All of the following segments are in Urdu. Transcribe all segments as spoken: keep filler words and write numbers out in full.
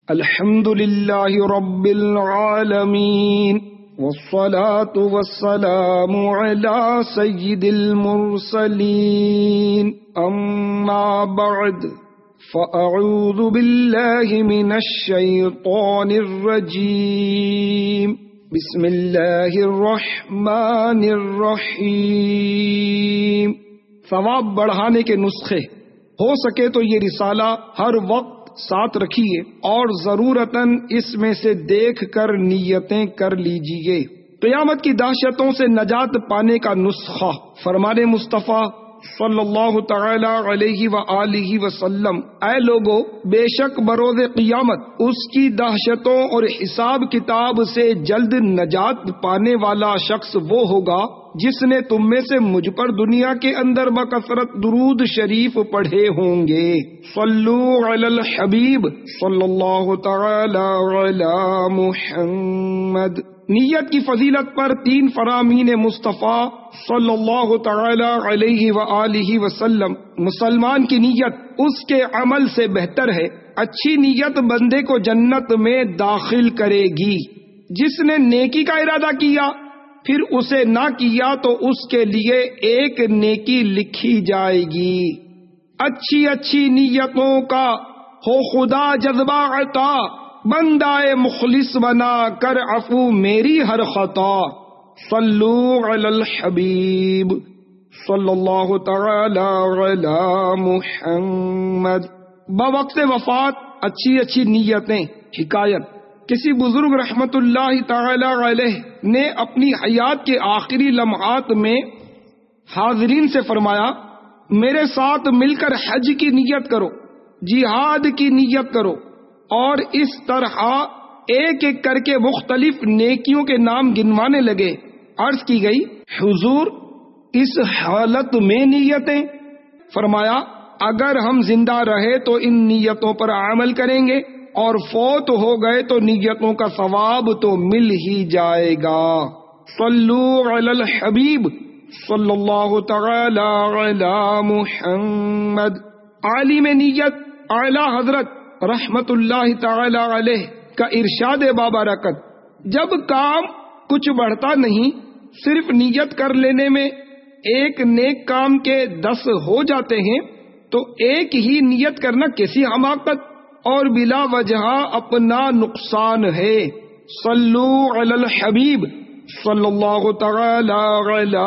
الحمد للہ رب العالمین والصلاة والسلام علی سید المرسلین اما بعد فاعوذ باللہ من الشیطان الرجیم بسم اللہ الرحمن الرحیم۔ ثواب بڑھانے کے نسخے، ہو سکے تو یہ رسالہ ہر وقت ساتھ رکھیے اور ضرورتاً اس میں سے دیکھ کر نیتیں کر لیجئے۔ قیامت کی دہشتوں سے نجات پانے کا نسخہ، فرمان مصطفیٰ صلی اللہ تعالی علیہ وآلہ وسلم: اے لوگو، بے شک بروز قیامت اس کی دہشتوں اور حساب کتاب سے جلد نجات پانے والا شخص وہ ہوگا جس نے تم میں سے مجھ پر دنیا کے اندر بکثرت درود شریف پڑھے ہوں گے۔ صلو علی الحبیب صلی اللہ تعالی علی محمد۔ نیت کی فضیلت پر تین فرامین مصطفیٰ صلی اللہ تعالی علیہ وآلہ وسلم: مسلمان کی نیت اس کے عمل سے بہتر ہے۔ اچھی نیت بندے کو جنت میں داخل کرے گی۔ جس نے نیکی کا ارادہ کیا پھر اسے نہ کیا تو اس کے لیے ایک نیکی لکھی جائے گی۔ اچھی اچھی نیتوں کا ہو خدا جذبہ عطا، بندہ مخلص بنا کر عفو میری ہر خطا۔ صلو علی الحبیب صلی اللہ تعالی علی محمد۔ بوقت وفات اچھی اچھی نیتیں۔ حکایت: کسی بزرگ رحمت اللہ تعالی علیہ نے اپنی حیات کے آخری لمحات میں حاضرین سے فرمایا: میرے ساتھ مل کر حج کی نیت کرو، جہاد کی نیت کرو، اور اس طرح ایک ایک کر کے مختلف نیکیوں کے نام گنوانے لگے۔ عرض کی گئی: حضور، اس حالت میں نیتیں؟ فرمایا: اگر ہم زندہ رہے تو ان نیتوں پر عمل کریں گے، اور فوت ہو گئے تو نیتوں کا ثواب تو مل ہی جائے گا۔ صلو علی الحبیب صلی اللہ تعالی علی محمد۔ عالم نیت اعلی حضرت رحمت اللہ تعالی علیہ کا ارشاد بابرکت: جب کام کچھ بڑھتا نہیں، صرف نیت کر لینے میں ایک نیک کام کے دس ہو جاتے ہیں، تو ایک ہی نیت کرنا کیسی حماقت اور بلا وجہ اپنا نقصان ہے۔ صلو علی الحبیب صلی اللہ تعالی علی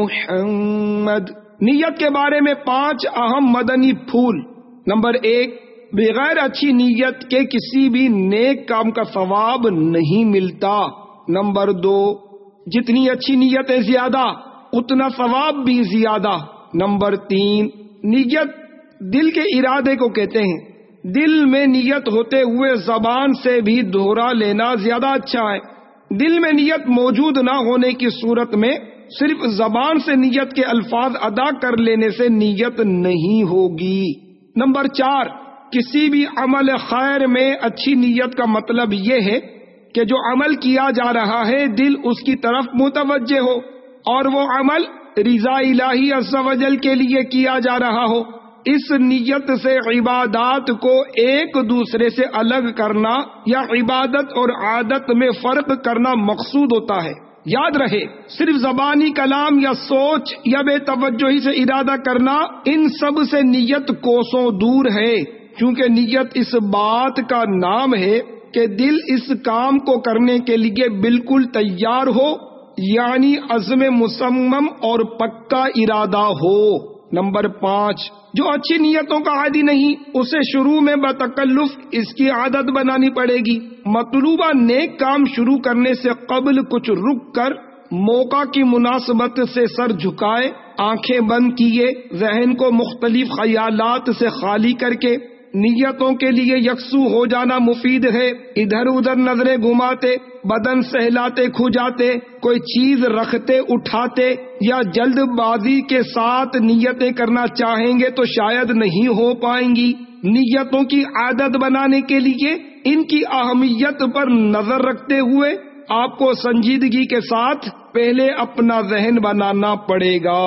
محمد۔ نیت کے بارے میں پانچ اہم مدنی پھول۔ نمبر ایک، بغیر اچھی نیت کے کسی بھی نیک کام کا ثواب نہیں ملتا۔ نمبر دو، جتنی اچھی نیتیں زیادہ اتنا ثواب بھی زیادہ۔ نمبر تین، نیت دل کے ارادے کو کہتے ہیں۔ دل میں نیت ہوتے ہوئے زبان سے بھی دہرا لینا زیادہ اچھا ہے۔ دل میں نیت موجود نہ ہونے کی صورت میں صرف زبان سے نیت کے الفاظ ادا کر لینے سے نیت نہیں ہوگی۔ نمبر چار، کسی بھی عمل خیر میں اچھی نیت کا مطلب یہ ہے کہ جو عمل کیا جا رہا ہے دل اس کی طرف متوجہ ہو، اور وہ عمل رضا الہی عز و جل کے لیے کیا جا رہا ہو۔ اس نیت سے عبادات کو ایک دوسرے سے الگ کرنا یا عبادت اور عادت میں فرق کرنا مقصود ہوتا ہے۔ یاد رہے، صرف زبانی کلام یا سوچ یا بے توجہی سے ارادہ کرنا ان سب سے نیت کوسوں دور ہے، کیونکہ نیت اس بات کا نام ہے کہ دل اس کام کو کرنے کے لیے بالکل تیار ہو، یعنی عزم مصمم اور پکا ارادہ ہو۔ نمبر پانچ، جو اچھی نیتوں کا عادی نہیں، اسے شروع میں بتکلف اس کی عادت بنانی پڑے گی۔ مطلوبہ نیک کام شروع کرنے سے قبل کچھ رک کر موقع کی مناسبت سے سر جھکائے، آنکھیں بند کیے، ذہن کو مختلف خیالات سے خالی کر کے نیتوں کے لیے یکسو ہو جانا مفید ہے۔ ادھر ادھر نظریں گھماتے، بدن سہلاتے کھجاتے، کوئی چیز رکھتے اٹھاتے یا جلد بازی کے ساتھ نیتیں کرنا چاہیں گے تو شاید نہیں ہو پائیں گی۔ نیتوں کی عادت بنانے کے لیے ان کی اہمیت پر نظر رکھتے ہوئے آپ کو سنجیدگی کے ساتھ پہلے اپنا ذہن بنانا پڑے گا۔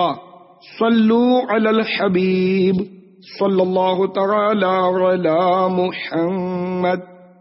صلو علی الحبیب صلی اللہ تعالی علی محمد۔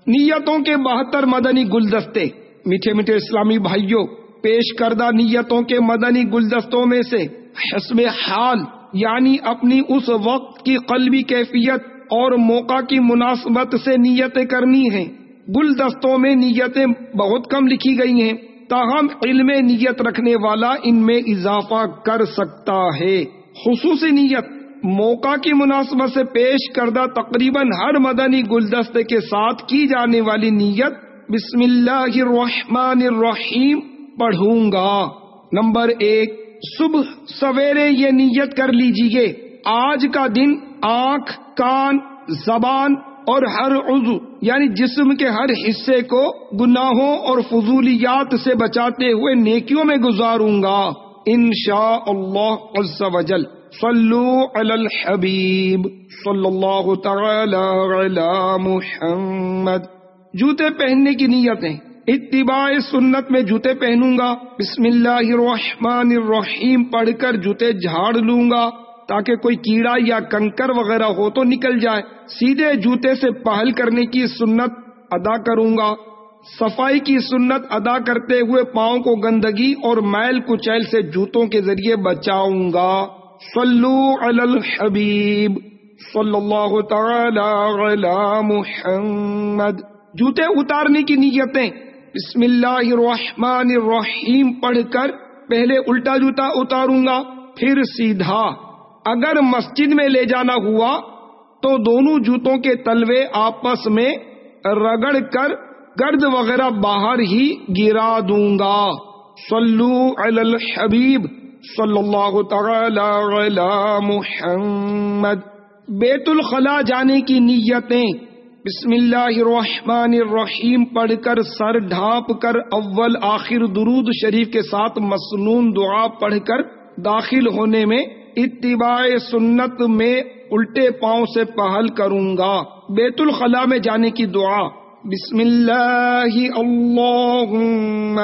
نیتوں کے بہتر مدنی گلدستے۔ میٹھے میٹھے اسلامی بھائیوں، پیش کردہ نیتوں کے مدنی گلدستوں میں سے حسب حال یعنی اپنی اس وقت کی قلبی کیفیت اور موقع کی مناسبت سے نیتیں کرنی ہیں۔ گلدستوں میں نیتیں بہت کم لکھی گئی ہیں، تاہم علم نیت رکھنے والا ان میں اضافہ کر سکتا ہے۔ خصوصی نیت موقع کی مناسبت سے پیش کردہ تقریباً ہر مدنی گلدستے کے ساتھ کی جانے والی نیت بسم اللہ الرحمن الرحیم پڑھوں گا۔ نمبر ایک، صبح سویرے یہ نیت کر لیجئے آج کا دن آنکھ، کان، زبان اور ہر عضو یعنی جسم کے ہر حصے کو گناہوں اور فضولیات سے بچاتے ہوئے نیکیوں میں گزاروں گا انشاء اللہ عز وجل۔ صلو علی الحبیب صلی اللہ تعالی علی محمد۔ جوتے پہننے کی نیتیں۔ اتباع سنت میں جوتے پہنوں گا، بسم اللہ الرحمن الرحیم پڑھ کر جوتے جھاڑ لوں گا تاکہ کوئی کیڑا یا کنکر وغیرہ ہو تو نکل جائے۔ سیدھے جوتے سے پہل کرنے کی سنت ادا کروں گا۔ صفائی کی سنت ادا کرتے ہوئے پاؤں کو گندگی اور میل کچیل سے جوتوں کے ذریعے بچاؤں گا۔ صلو علی الحبیب صلی اللہ تعالی علی محمد۔ جوتے اتارنے کی نیتیں۔ بسم اللہ الرحمن الرحیم پڑھ کر پہلے الٹا جوتا اتاروں گا پھر سیدھا۔ اگر مسجد میں لے جانا ہوا تو دونوں جوتوں کے تلوے آپس میں رگڑ کر گرد وغیرہ باہر ہی گرا دوں گا۔ صلو علی الحبیب صلی اللہ تعالی علی محمد۔ بیت الخلاء جانے کی نیتیں۔ بسم اللہ الرحمن الرحیم پڑھ کر سر ڈھانپ کر اول آخر درود شریف کے ساتھ مسنون دعا پڑھ کر داخل ہونے میں اتباع سنت میں الٹے پاؤں سے پہل کروں گا۔ بیت الخلاء میں جانے کی دعا۔ بسم اللہ اللہم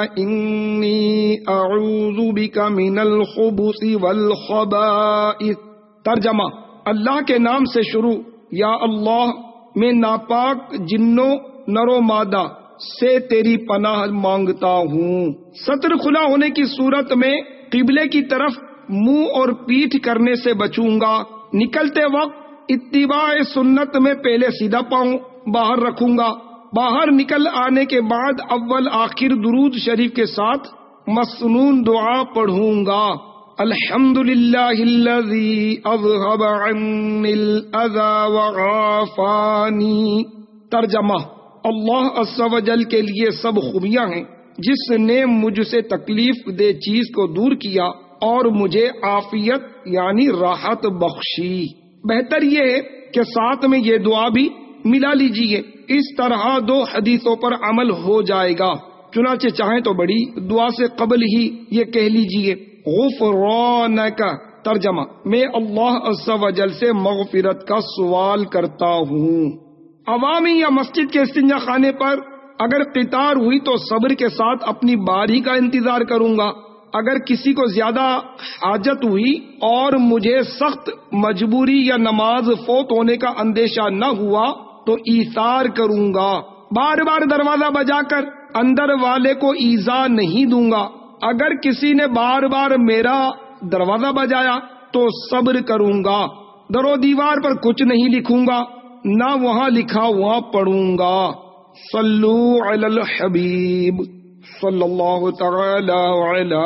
انی اعوذ بک من الخبث والخبائث۔ ترجمہ، اللہ کے نام سے شروع، یا اللہ میں ناپاک جنوں نر و مادہ سے تیری پناہ مانگتا ہوں۔ سطر کھلا ہونے کی صورت میں قبلے کی طرف منہ اور پیٹھ کرنے سے بچوں گا۔ نکلتے وقت اتباع سنت میں پہلے سیدھا پاؤں باہر رکھوں گا۔ باہر نکل آنے کے بعد اول آخر درود شریف کے ساتھ مسنون دعا پڑھوں گا۔ الحمدللہ الذی اذھب عنی الاذی وعافانی۔ ترجمہ، اللہ عز و جل کے لیے سب خوبیاں ہیں جس نے مجھ سے تکلیف دہ چیز کو دور کیا اور مجھے عافیت یعنی راحت بخشی۔ بہتر یہ ہے کہ ساتھ میں یہ دعا بھی ملا لیجیے، اس طرح دو حدیثوں پر عمل ہو جائے گا۔ چنانچہ چاہیں تو بڑی دعا سے قبل ہی یہ کہہ لیجیے غفرانک۔ ترجمہ، میں اللہ عز و جل سے مغفرت کا سوال کرتا ہوں۔ عوامی یا مسجد کے استنجا خانے پر اگر قطار ہوئی تو صبر کے ساتھ اپنی باری کا انتظار کروں گا۔ اگر کسی کو زیادہ حاجت ہوئی اور مجھے سخت مجبوری یا نماز فوت ہونے کا اندیشہ نہ ہوا تو ایثار کروں گا۔ بار بار دروازہ بجا کر اندر والے کو ایذا نہیں دوں گا۔ اگر کسی نے بار بار میرا دروازہ بجایا تو صبر کروں گا۔ در و دیوار پر کچھ نہیں لکھوں گا، نہ وہاں لکھا ہوا پڑھوں گا۔ صلو علی الحبیب صلی اللہ تعالی علی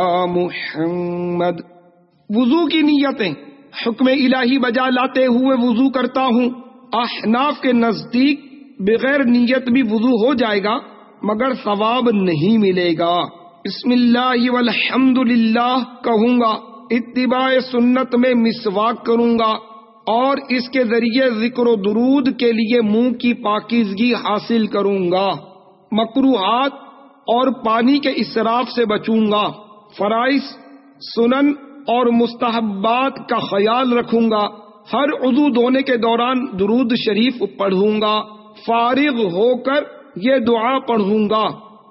محمد۔ وضو کی نیتیں۔ حکم الہی بجا لاتے ہوئے وضو کرتا ہوں۔ احناف کے نزدیک بغیر نیت بھی وضو ہو جائے گا مگر ثواب نہیں ملے گا۔ بسم اللہ والحمد للہ کہوں گا۔ اتباع سنت میں مسواک کروں گا اور اس کے ذریعے ذکر و درود کے لیے منہ کی پاکیزگی حاصل کروں گا۔ مکروہات اور پانی کے اسراف سے بچوں گا۔ فرائض، سنن اور مستحبات کا خیال رکھوں گا۔ ہر عضو دھونے کے دوران درود شریف پڑھوں گا۔ فارغ ہو کر یہ دعا پڑھوں گا،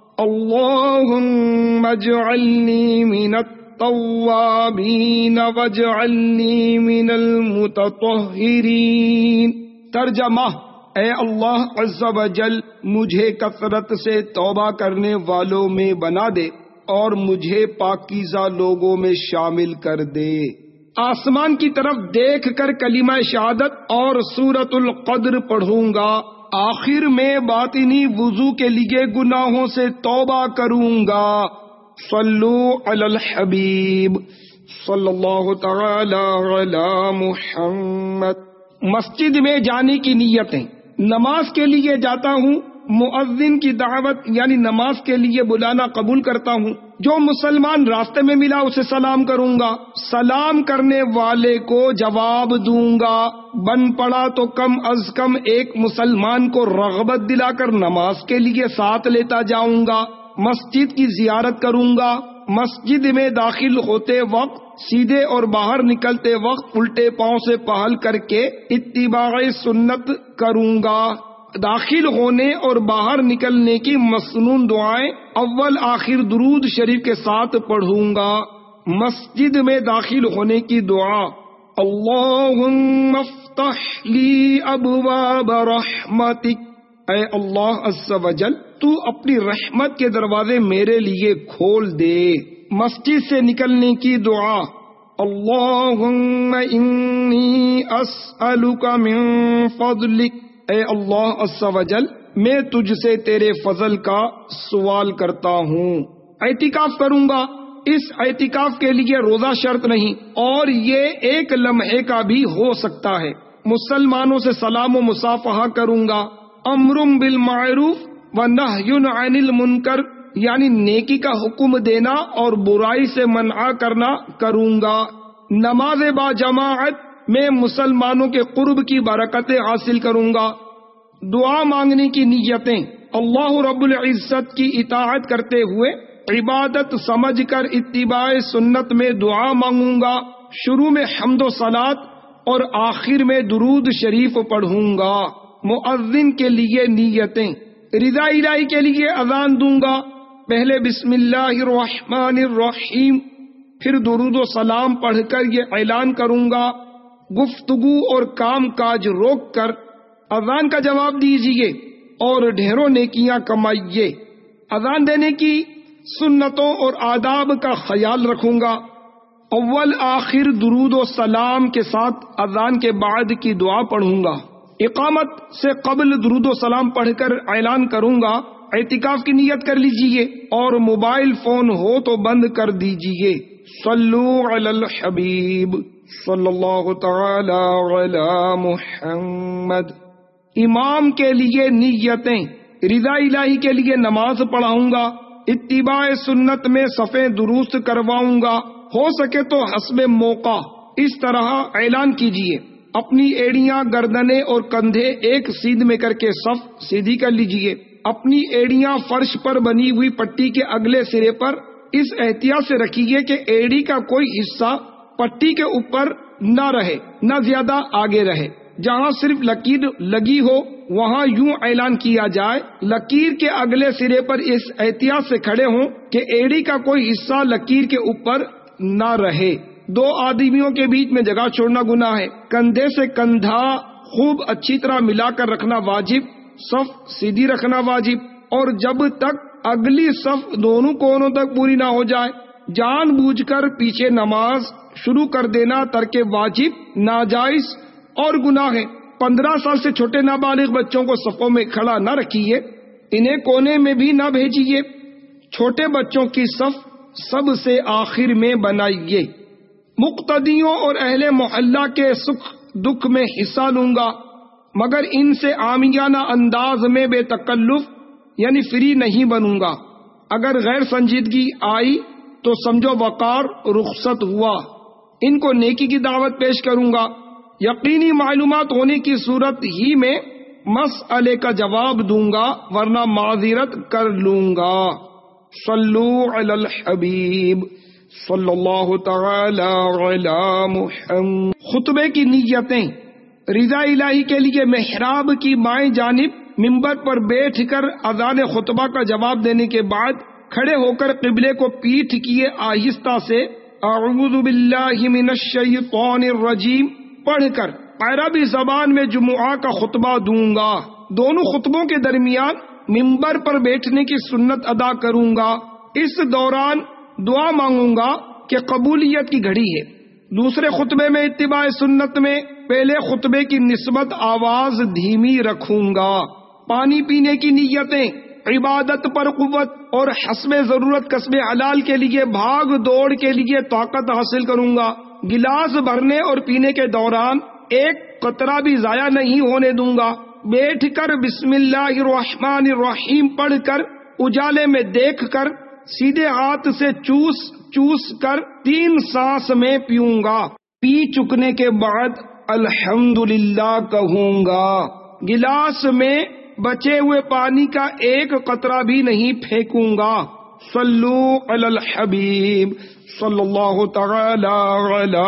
اللہم اجعلنی من التوابین واجعلنی من المتطہرین۔ ترجمہ، اے اللہ عز و جل مجھے کثرت سے توبہ کرنے والوں میں بنا دے اور مجھے پاکیزہ لوگوں میں شامل کر دے۔ آسمان کی طرف دیکھ کر کلمہ شہادت اور سورۃ القدر پڑھوں گا، آخر میں باطنی وضو کے لیے گناہوں سے توبہ کروں گا۔ صلو علی الحبیب صلی اللہ تعالی علی محمد۔ مسجد میں جانے کی نیتیں۔ نماز کے لیے جاتا ہوں، مؤذن کی دعوت یعنی نماز کے لیے بلانا قبول کرتا ہوں۔ جو مسلمان راستے میں ملا اسے سلام کروں گا، سلام کرنے والے کو جواب دوں گا، بن پڑا تو کم از کم ایک مسلمان کو رغبت دلا کر نماز کے لیے ساتھ لیتا جاؤں گا۔ مسجد کی زیارت کروں گا، مسجد میں داخل ہوتے وقت سیدھے اور باہر نکلتے وقت الٹے پاؤں سے پہل کر کے اتباع سنت کروں گا۔ داخل ہونے اور باہر نکلنے کی مسنون دعائیں اول آخر درود شریف کے ساتھ پڑھوں گا۔ مسجد میں داخل ہونے کی دعا، اللہم افتح لی ابواب رحمتک، اے اللہ عز و جل تو اپنی رحمت کے دروازے میرے لیے کھول دے۔ مسجد سے نکلنے کی دعا، اللہم انی اسألک من فضلک، اے اللہ عز و جل میں تجھ سے تیرے فضل کا سوال کرتا ہوں۔ اعتکاف کروں گا، اس اعتکاف کے لیے روزہ شرط نہیں اور یہ ایک لمحے کا بھی ہو سکتا ہے۔ مسلمانوں سے سلام و مصافحہ کروں گا، امر بالمعروف و نہی عن المنکر یعنی نیکی کا حکم دینا اور برائی سے منع کرنا کروں گا۔ نماز با جماعت میں مسلمانوں کے قرب کی برکتیں حاصل کروں گا۔ دعا مانگنے کی نیتیں، اللہ رب العزت کی اطاعت کرتے ہوئے عبادت سمجھ کر اتباع سنت میں دعا مانگوں گا۔ شروع میں حمد و صلات اور آخر میں درود شریف پڑھوں گا۔ مؤذن کے لیے نیتیں، رضا الہی کے لیے اذان دوں گا، پہلے بسم اللہ الرحمن الرحیم پھر درود و سلام پڑھ کر یہ اعلان کروں گا، گفتگو اور کام کاج روک کر اذان کا جواب دیجیے اور ڈھیروں نیکیاں کمائیے۔ اذان دینے کی سنتوں اور آداب کا خیال رکھوں گا۔ اول آخر درود و سلام کے ساتھ اذان کے بعد کی دعا پڑھوں گا۔ اقامت سے قبل درود و سلام پڑھ کر اعلان کروں گا۔ اعتکاف کی نیت کر لیجئے اور موبائل فون ہو تو بند کر دیجئے۔ صلو علی الحبیب صلی اللہ تعالی علی محمد۔ امام کے لیے نیتیں، رضا الہی کے لیے نماز پڑھاؤں گا، اتباع سنت میں صفیں درست کرواؤں گا، ہو سکے تو حسب موقع اس طرح اعلان کیجئے، اپنی ایڑیاں گردنیں اور کندھے ایک سیدھ میں کر کے صف سیدھی کر لیجئے، اپنی ایڑیاں فرش پر بنی ہوئی پٹی کے اگلے سرے پر اس احتیاط سے رکھیے کہ ایڑی کا کوئی حصہ پٹی کے اوپر نہ رہے نہ زیادہ آگے رہے۔ جہاں صرف لکیر لگی ہو وہاں یوں اعلان کیا جائے، لکیر کے اگلے سرے پر اس احتیاط سے کھڑے ہوں کہ ایڑی کا کوئی حصہ لکیر کے اوپر نہ رہے۔ دو آدمیوں کے بیچ میں جگہ چھوڑنا گناہ ہے۔ کندھے سے کندھا خوب اچھی طرح ملا کر رکھنا واجب، صف سیدھی رکھنا واجب، اور جب تک اگلی صف دونوں کونوں تک پوری نہ ہو جائے جان بوجھ کر پیچھے نماز شروع کر دینا ترک واجب، ناجائز اور گناہ ہے۔ پندرہ سال سے چھوٹے نابالغ بچوں کو صفوں میں کھڑا نہ رکھیے، انہیں کونے میں بھی نہ بھیجیے۔ چھوٹے بچوں کی صف سب سے آخر میں بنائیے۔ مقتدیوں اور اہل محلہ کے سکھ دکھ میں حصہ لوں گا، مگر ان سے عامیانہ انداز میں بے تکلف یعنی فری نہیں بنوں گا۔ اگر غیر سنجیدگی آئی تو سمجھو وقار رخصت ہوا۔ ان کو نیکی کی دعوت پیش کروں گا، یقینی معلومات ہونے کی صورت ہی میں مسئلے کا جواب دوں گا ورنہ معذرت کر لوں گا۔ صلو علی الحبیب صلی اللہ تعالی علی محمد۔ خطبے کی نیتیں، رضا الہی کے لیے محراب کی بائیں جانب منبر پر بیٹھ کر اذان خطبہ کا جواب دینے کے بعد کھڑے ہو کر قبلے کو پیٹھ کیے آہستہ سے اعوذ باللہ من الشیطان الرجیم پڑھ کر عربی زبان میں جمعہ کا خطبہ دوں گا، دونوں خطبوں کے درمیان ممبر پر بیٹھنے کی سنت ادا کروں گا، اس دوران دعا مانگوں گا کہ قبولیت کی گھڑی ہے۔ دوسرے خطبے میں اتباع سنت میں پہلے خطبے کی نسبت آواز دھیمی رکھوں گا۔ پانی پینے کی نیتیں، عبادت پر قوت اور حسب ضرورت کسب حلال کے لیے بھاگ دوڑ کے لیے طاقت حاصل کروں گا۔ گلاس بھرنے اور پینے کے دوران ایک قطرہ بھی ضائع نہیں ہونے دوں گا۔ بیٹھ کر بسم اللہ الرحمن الرحیم پڑھ کر اجالے میں دیکھ کر سیدھے ہاتھ سے چوس چوس کر تین سانس میں پیوں گا۔ پی چکنے کے بعد الحمدللہ کہوں گا۔ گلاس میں بچے ہوئے پانی کا ایک قطرہ بھی نہیں پھینکوں گا۔ صلو علی الحبیب صلی اللہ تعالی علی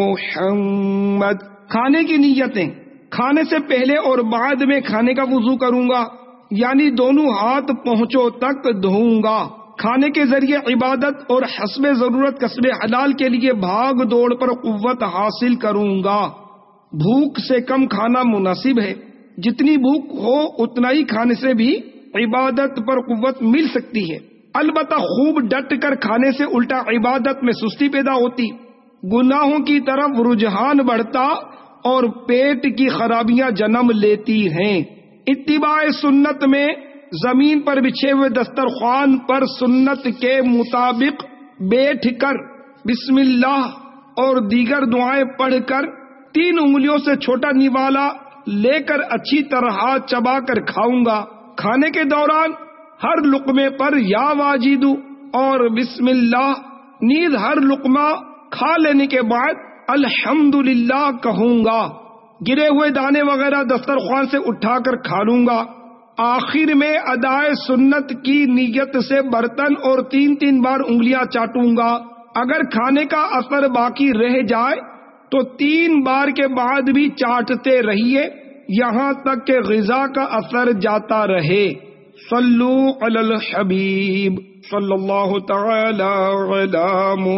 محمد۔ کھانے کی نیتیں، کھانے سے پہلے اور بعد میں کھانے کا وضو کروں گا، یعنی دونوں ہاتھ پہنچوں تک دھوؤں گا۔ کھانے کے ذریعے عبادت اور حسب ضرورت کسب حلال کے لیے بھاگ دوڑ پر قوت حاصل کروں گا۔ بھوک سے کم کھانا مناسب ہے، جتنی بھوک ہو اتنا ہی کھانے سے بھی عبادت پر قوت مل سکتی ہے۔ البتہ خوب ڈٹ کر کھانے سے الٹا عبادت میں سستی پیدا ہوتی، گناہوں کی طرف رجحان بڑھتا اور پیٹ کی خرابیاں جنم لیتی ہیں۔ اتباع سنت میں زمین پر بچھے ہوئے دسترخوان پر سنت کے مطابق بیٹھ کر بسم اللہ اور دیگر دعائیں پڑھ کر تین انگلیوں سے چھوٹا نوالا لے کر اچھی طرح چبا کر کھاؤں گا۔ کھانے کے دوران ہر لقمے پر یا واجدو اور بسم اللہ، نیز ہر لقمہ کھا لینے کے بعد الحمدللہ کہوں گا۔ گرے ہوئے دانے وغیرہ دسترخوان سے اٹھا کر کھا لوں گا۔ آخر میں ادائے سنت کی نیت سے برتن اور تین تین بار انگلیاں چاٹوں گا۔ اگر کھانے کا اثر باقی رہ جائے تو تین بار کے بعد بھی چاٹتے رہیے یہاں تک کہ غذا کا اثر جاتا رہے۔ صلو علی الحبیب صلی اللہ تعالی علی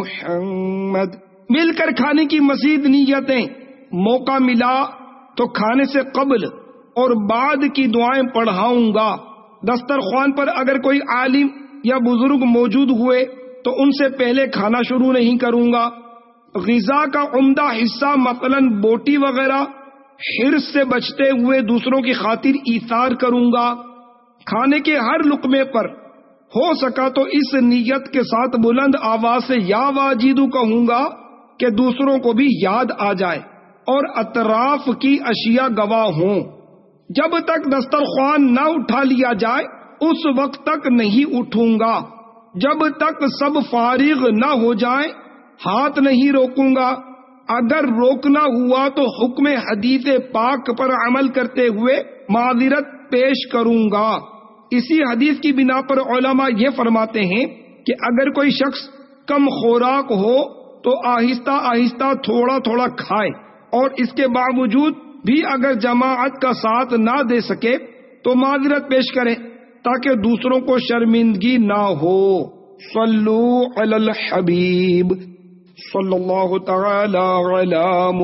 محمد۔ مل کر کھانے کی مزید نیتیں، موقع ملا تو کھانے سے قبل اور بعد کی دعائیں پڑھاؤں گا۔ دسترخوان پر اگر کوئی عالم یا بزرگ موجود ہوئے تو ان سے پہلے کھانا شروع نہیں کروں گا۔ غذا کا عمدہ حصہ مثلا بوٹی وغیرہ حرص سے بچتے ہوئے دوسروں کی خاطر ایثار کروں گا۔ کھانے کے ہر لقمے پر ہو سکا تو اس نیت کے ساتھ بلند آواز سے یا واجدو کہوں گا کہ دوسروں کو بھی یاد آ جائے اور اطراف کی اشیاء گواہ ہوں۔ جب تک دسترخوان نہ اٹھا لیا جائے اس وقت تک نہیں اٹھوں گا۔ جب تک سب فارغ نہ ہو جائیں ہاتھ نہیں روکوں گا۔ اگر روکنا ہوا تو حکم حدیث پاک پر عمل کرتے ہوئے معذرت پیش کروں گا۔ اسی حدیث کی بنا پر علماء یہ فرماتے ہیں کہ اگر کوئی شخص کم خوراک ہو تو آہستہ آہستہ تھوڑا تھوڑا کھائے، اور اس کے باوجود بھی اگر جماعت کا ساتھ نہ دے سکے تو معذرت پیش کرے تاکہ دوسروں کو شرمندگی نہ ہو۔ صلو علی الحبیب صلی اللہ تعالی علی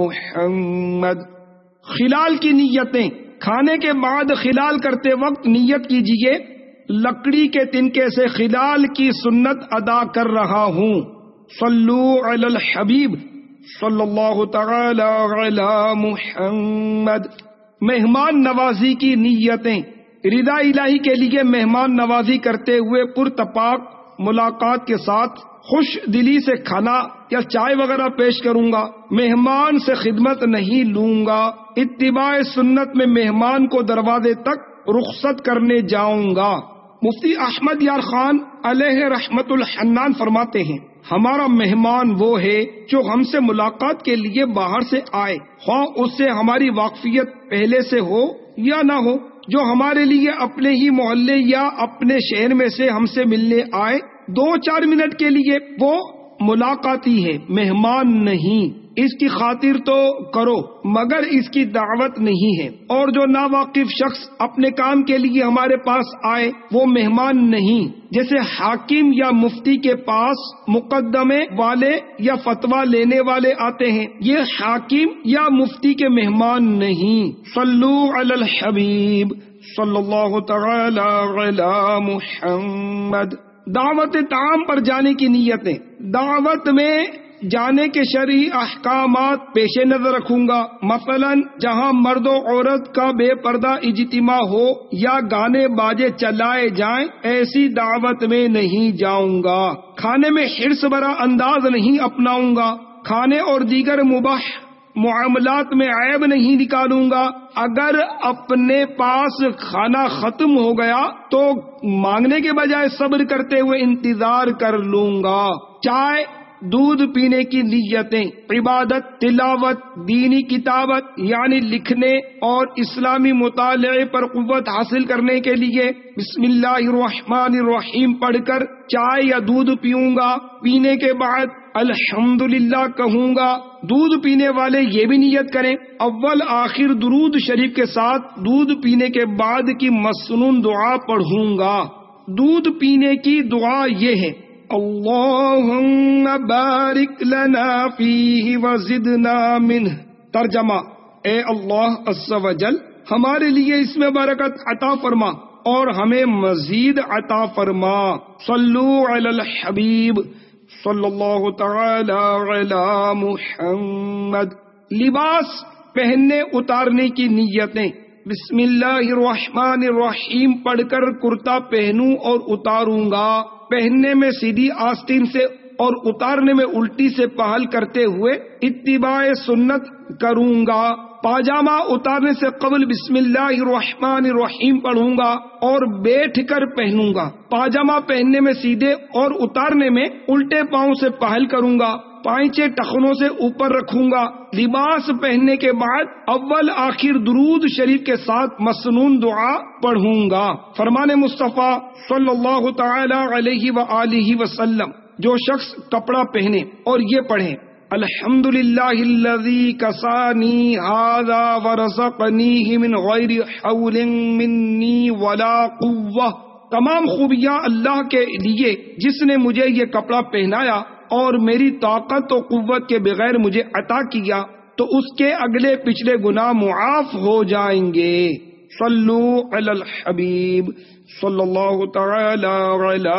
محمد۔ خلال کی نیتیں، کھانے کے بعد خلال کرتے وقت نیت کیجئے لکڑی کے تنکے سے خلال کی سنت ادا کر رہا ہوں۔ صلو علی الحبیب صلی اللہ تعالی علی محمد۔ مہمان نوازی کی نیتیں، رضا الہی کے لیے مہمان نوازی کرتے ہوئے پرتپاک ملاقات کے ساتھ خوش دلی سے کھانا یا چائے وغیرہ پیش کروں گا۔ مہمان سے خدمت نہیں لوں گا۔ اتباع سنت میں مہمان کو دروازے تک رخصت کرنے جاؤں گا۔ مفتی احمد یار خان علیہ رحمت الحنان فرماتے ہیں، ہمارا مہمان وہ ہے جو ہم سے ملاقات کے لیے باہر سے آئے، خواہ اس سے ہماری واقفیت پہلے سے ہو یا نہ ہو۔ جو ہمارے لیے اپنے ہی محلے یا اپنے شہر میں سے ہم سے ملنے آئے دو چار منٹ کے لیے، وہ ملاقاتی ہے، مہمان نہیں۔ اس کی خاطر تو کرو مگر اس کی دعوت نہیں ہے، اور جو ناواقف شخص اپنے کام کے لیے ہمارے پاس آئے وہ مہمان نہیں، جیسے حاکم یا مفتی کے پاس مقدمے والے یا فتویٰ لینے والے آتے ہیں، یہ حاکم یا مفتی کے مہمان نہیں۔ صلو علی الحبیب صلی اللہ تعالی علی محمد۔ دعوت تعام پر جانے کی نیتیں۔ دعوت میں جانے کے شرعی احکامات پیش نظر رکھوں گا، مثلا جہاں مرد و عورت کا بے پردہ اجتماع ہو یا گانے باجے چلائے جائیں ایسی دعوت میں نہیں جاؤں گا، کھانے میں حرص بھرا انداز نہیں اپناؤں گا، کھانے اور دیگر مباح معاملات میں عیب نہیں نکالوں گا، اگر اپنے پاس کھانا ختم ہو گیا تو مانگنے کے بجائے صبر کرتے ہوئے انتظار کر لوں گا۔ چائے دودھ پینے کی نیتیں۔ عبادت، تلاوت، دینی کتابت یعنی لکھنے اور اسلامی مطالعے پر قوت حاصل کرنے کے لیے بسم اللہ الرحمن الرحیم پڑھ کر چائے یا دودھ پیوں گا۔ پینے کے بعد الحمدللہ کہوں گا۔ دودھ پینے والے یہ بھی نیت کریں اول آخر درود شریف کے ساتھ دودھ پینے کے بعد کی مسنون دعا پڑھوں گا۔ دودھ پینے کی دعا یہ ہے: اللہم بارک لنا فیہ وزدنا منہ۔ ترجمہ: اے اللہ عز و جل ہمارے لیے اس میں برکت عطا فرما اور ہمیں مزید عطا فرما۔ صلو علی الحبیب صلی اللہ تعالی علی محمد۔ لباس پہننے اتارنے کی نیتیں۔ بسم اللہ الرحمن الرحیم پڑھ کر کرتا پہنوں اور اتاروں گا، پہننے میں سیدھی آستین سے اور اتارنے میں الٹی سے پہل کرتے ہوئے اتباع سنت کروں گا۔ پاجامہ اتارنے سے قبل بسم اللہ الرحمن الرحیم پڑھوں گا اور بیٹھ کر پہنوں گا۔ پاجامہ پہننے میں سیدھے اور اتارنے میں الٹے پاؤں سے پہل کروں گا، پائچے ٹخنوں سے اوپر رکھوں گا۔ لباس پہننے کے بعد اول آخر درود شریف کے ساتھ مسنون دعا پڑھوں گا۔ فرمان مصطفیٰ صلی اللہ تعالی علیہ وآلہ وسلم: جو شخص کپڑا پہنے اور یہ پڑھے الحمدللہ الذی کسانی ھذا ورزقنیہ من غیر حول منی ولا قوہ، تمام خوبیاں اللہ کے لیے جس نے مجھے یہ کپڑا پہنایا اور میری طاقت و قوت کے بغیر مجھے عطا کیا، تو اس کے اگلے پچھلے گناہ معاف ہو جائیں گے۔ صلو علی الحبیب صلی اللہ تعالی علی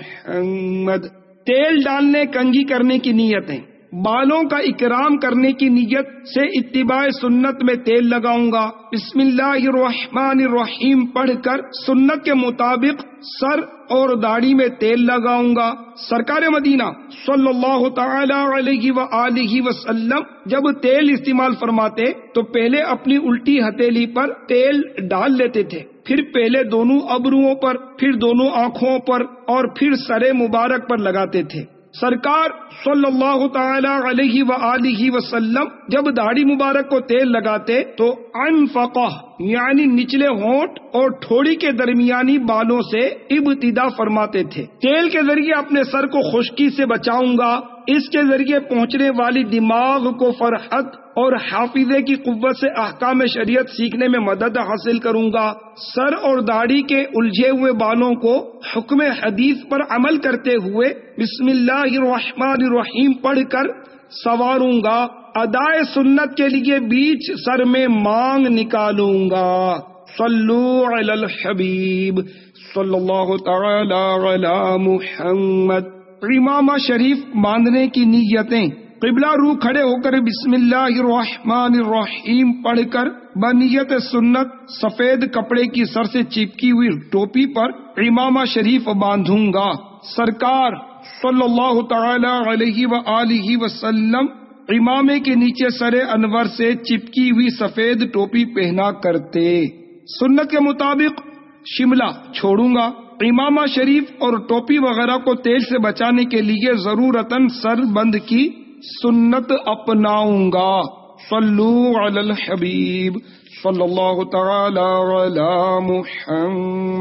محمد۔ تیل ڈالنے کنگھی کرنے کی نیتیں۔ بالوں کا اکرام کرنے کی نیت سے اتباع سنت میں تیل لگاؤں گا۔ بسم اللہ الرحمن الرحیم پڑھ کر سنت کے مطابق سر اور داڑھی میں تیل لگاؤں گا۔ سرکار مدینہ صلی اللہ تعالی علیہ وآلہ وسلم جب تیل استعمال فرماتے تو پہلے اپنی الٹی ہتھیلی پر تیل ڈال لیتے تھے، پھر پہلے دونوں ابروؤں پر، پھر دونوں آنکھوں پر اور پھر سر مبارک پر لگاتے تھے۔ سرکار صلی اللہ تعالی علیہ وآلہ وسلم جب داڑھی مبارک کو تیل لگاتے تو انفقہ یعنی نچلے ہونٹ اور ٹھوڑی کے درمیانی بالوں سے ابتدا فرماتے تھے۔ تیل کے ذریعے اپنے سر کو خشکی سے بچاؤں گا، اس کے ذریعے پہنچنے والی دماغ کو فرحت اور حافظے کی قوت سے احکام شریعت سیکھنے میں مدد حاصل کروں گا۔ سر اور داڑھی کے الجھے ہوئے بالوں کو حکم حدیث پر عمل کرتے ہوئے بسم اللہ الرحمن الرحیم پڑھ کر سنواروں گا۔ ادائے سنت کے لیے بیچ سر میں مانگ نکالوں گا۔ صلو علی الحبیب صلی اللہ تعالی علی محمد۔ امامہ شریف باندھنے کی نیتیں۔ قبلہ رو کھڑے ہو کر بسم اللہ الرحمن الرحیم پڑھ کر بنیت سنت سفید کپڑے کی سر سے چپکی ہوئی ٹوپی پر امامہ شریف باندھوں گا۔ سرکار صلی اللہ تعالی علیہ وآلہ وسلم امامے کے نیچے سر انور سے چپکی ہوئی سفید ٹوپی پہنا کرتے۔ سنت کے مطابق شملہ چھوڑوں گا۔ امامہ شریف اور ٹوپی وغیرہ کو تیل سے بچانے کے لیے ضرورتاً سر بند کی سنت اپناؤں گا۔ صلو علی الحبیب صلی اللہ تعالی علی محمد۔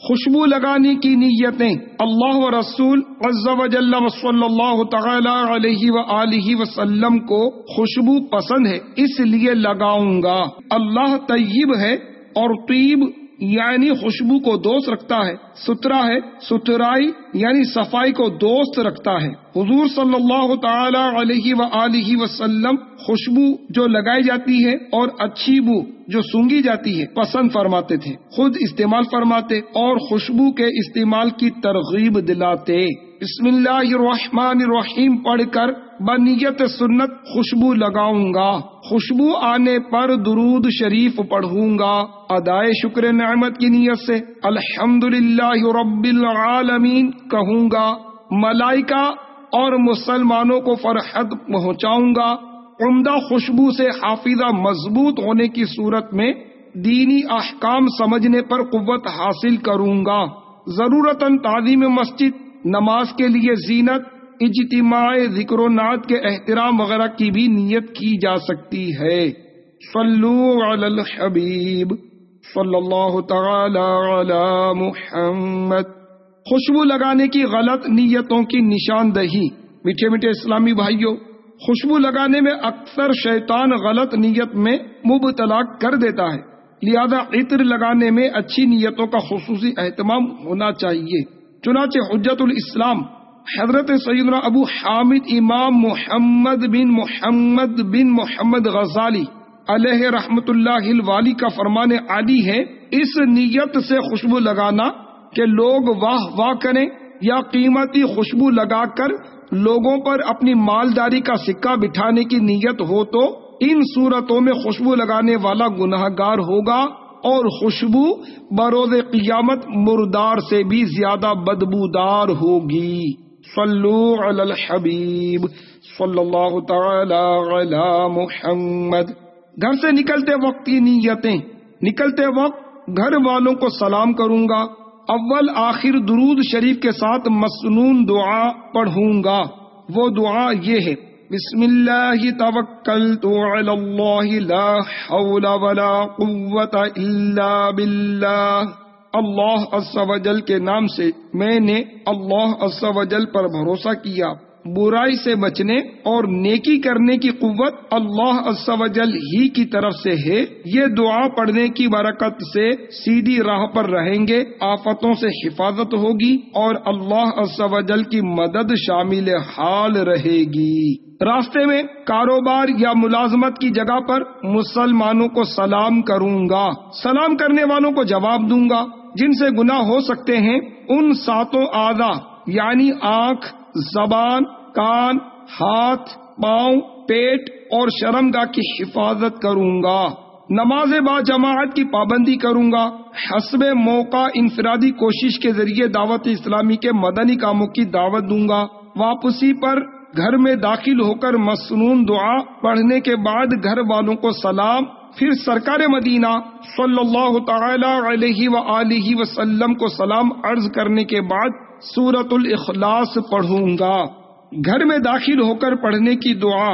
خوشبو لگانے کی نیتیں اللہ و رسول عز و جل و صلی اللہ تعالی علیہ وآلہ وسلم کو خوشبو پسند ہے، اس لیے لگاؤں گا۔ اللہ طیب ہے اور طیب یعنی خوشبو کو دوست رکھتا ہے، ستھرا ہے، ستھرائی یعنی صفائی کو دوست رکھتا ہے۔ حضور صلی اللہ تعالی علیہ وآلہ وسلم خوشبو جو لگائی جاتی ہے اور اچھی بو جو سونگھی جاتی ہے پسند فرماتے تھے، خود استعمال فرماتے اور خوشبو کے استعمال کی ترغیب دلاتے۔ بسم اللہ الرحمن الرحیم پڑھ کر بنیت سنت خوشبو لگاؤں گا، خوشبو آنے پر درود شریف پڑھوں گا، ادائے شکر نعمت کی نیت سے الحمدللہ رب العالمین کہوں گا، ملائکہ اور مسلمانوں کو فرحت پہنچاؤں گا۔ عمدہ خوشبو سے حافظہ مضبوط ہونے کی صورت میں دینی احکام سمجھنے پر قوت حاصل کروں گا۔ ضرورتاً تعظیم مسجد، نماز کے لیے زینت، اجتماع ذکر و نعت کے احترام وغیرہ کی بھی نیت کی جا سکتی ہے۔ صلو علی الحبیب صلی اللہ تعالی علی محمد۔ خوشبو لگانے کی غلط نیتوں کی نشاندہی۔ میٹھے میٹھے اسلامی بھائیوں، خوشبو لگانے میں اکثر شیطان غلط نیت میں مبتلا کر دیتا ہے، لہذا عطر لگانے میں اچھی نیتوں کا خصوصی اہتمام ہونا چاہیے۔ چنانچہ حجت الاسلام حضرت سیدنا ابو حامد امام محمد بن محمد بن محمد غزالی علیہ رحمت اللہ الوالی کا فرمان عالی ہے، اس نیت سے خوشبو لگانا کہ لوگ واہ واہ کریں یا قیمتی خوشبو لگا کر لوگوں پر اپنی مالداری کا سکہ بٹھانے کی نیت ہو تو ان صورتوں میں خوشبو لگانے والا گناہ گار ہوگا اور خوشبو بروز قیامت مردار سے بھی زیادہ بدبودار ہوگی۔ صلو علی الحبیب صلی اللہ تعالی علی محمد۔ گھر سے نکلتے وقت کی نیتیں۔ نکلتے وقت گھر والوں کو سلام کروں گا، اول آخر درود شریف کے ساتھ مسنون دعا پڑھوں گا۔ وہ دعا یہ ہے: بسم اللہ توکلت علی اللہ لا حول ولا قوت الا باللہ۔ اللہ عز و جل کے نام سے میں نے اللہ عز و جل پر بھروسہ کیا، برائی سے بچنے اور نیکی کرنے کی قوت اللہ عز و جل ہی کی طرف سے ہے۔ یہ دعا پڑھنے کی برکت سے سیدھی راہ پر رہیں گے، آفتوں سے حفاظت ہوگی اور اللہ عز و جل کی مدد شامل حال رہے گی۔ راستے میں، کاروبار یا ملازمت کی جگہ پر مسلمانوں کو سلام کروں گا، سلام کرنے والوں کو جواب دوں گا۔ جن سے گناہ ہو سکتے ہیں ان ساتوں اعضاء یعنی آنکھ، زبان، کان، ہاتھ، پاؤں، پیٹ اور شرمگاہ کی حفاظت کروں گا۔ نماز با جماعت کی پابندی کروں گا۔ حسب موقع انفرادی کوشش کے ذریعے دعوت اسلامی کے مدنی کاموں کی دعوت دوں گا۔ واپسی پر گھر میں داخل ہو کر مسنون دعا پڑھنے کے بعد گھر والوں کو سلام، پھر سرکار مدینہ صلی اللہ تعالی علیہ وآلہ وسلم کو سلام عرض کرنے کے بعد سورۃ الاخلاص پڑھوں گا۔ گھر میں داخل ہو کر پڑھنے کی دعا: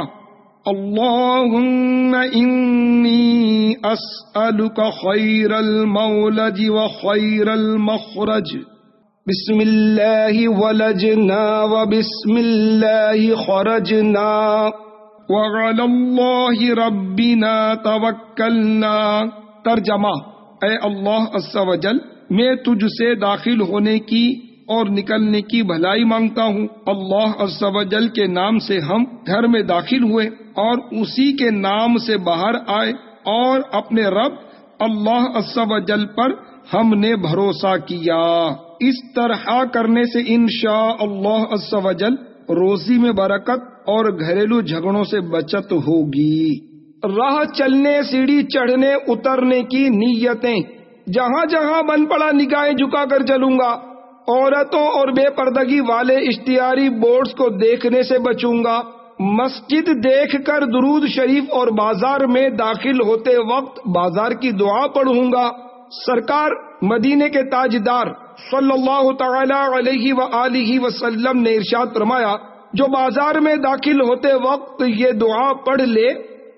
اللہم انی اسألک خیر المولج وخیر المخرج، بسم اللہ ولجنا وبسم اللہ خرجنا وعلی اللہ ربنا توکلنا۔ ترجمہ: اے اللہ عز و جل، میں تجھ سے داخل ہونے کی اور نکلنے کی بھلائی مانگتا ہوں۔ اللہ عز و جل کے نام سے ہم گھر میں داخل ہوئے اور اسی کے نام سے باہر آئے، اور اپنے رب اللہ عز و جل پر ہم نے بھروسہ کیا۔ اس طرح کرنے سے انشاء اللہ عز و جل روزی میں برکت اور گھریلو جھگڑوں سے بچت ہوگی۔ راہ چلنے، سیڑھی چڑھنے اترنے کی نیتیں۔ جہاں جہاں بن پڑا نگاہیں جھکا کر چلوں گا۔ عورتوں اور بے پردگی والے اشتہاری بورڈز کو دیکھنے سے بچوں گا۔ مسجد دیکھ کر درود شریف اور بازار میں داخل ہوتے وقت بازار کی دعا پڑھوں گا۔ سرکار مدینے کے تاجدار صلی اللہ تعالی علیہ وآلہ وسلم نے ارشاد فرمایا: جو بازار میں داخل ہوتے وقت یہ دعا پڑھ لے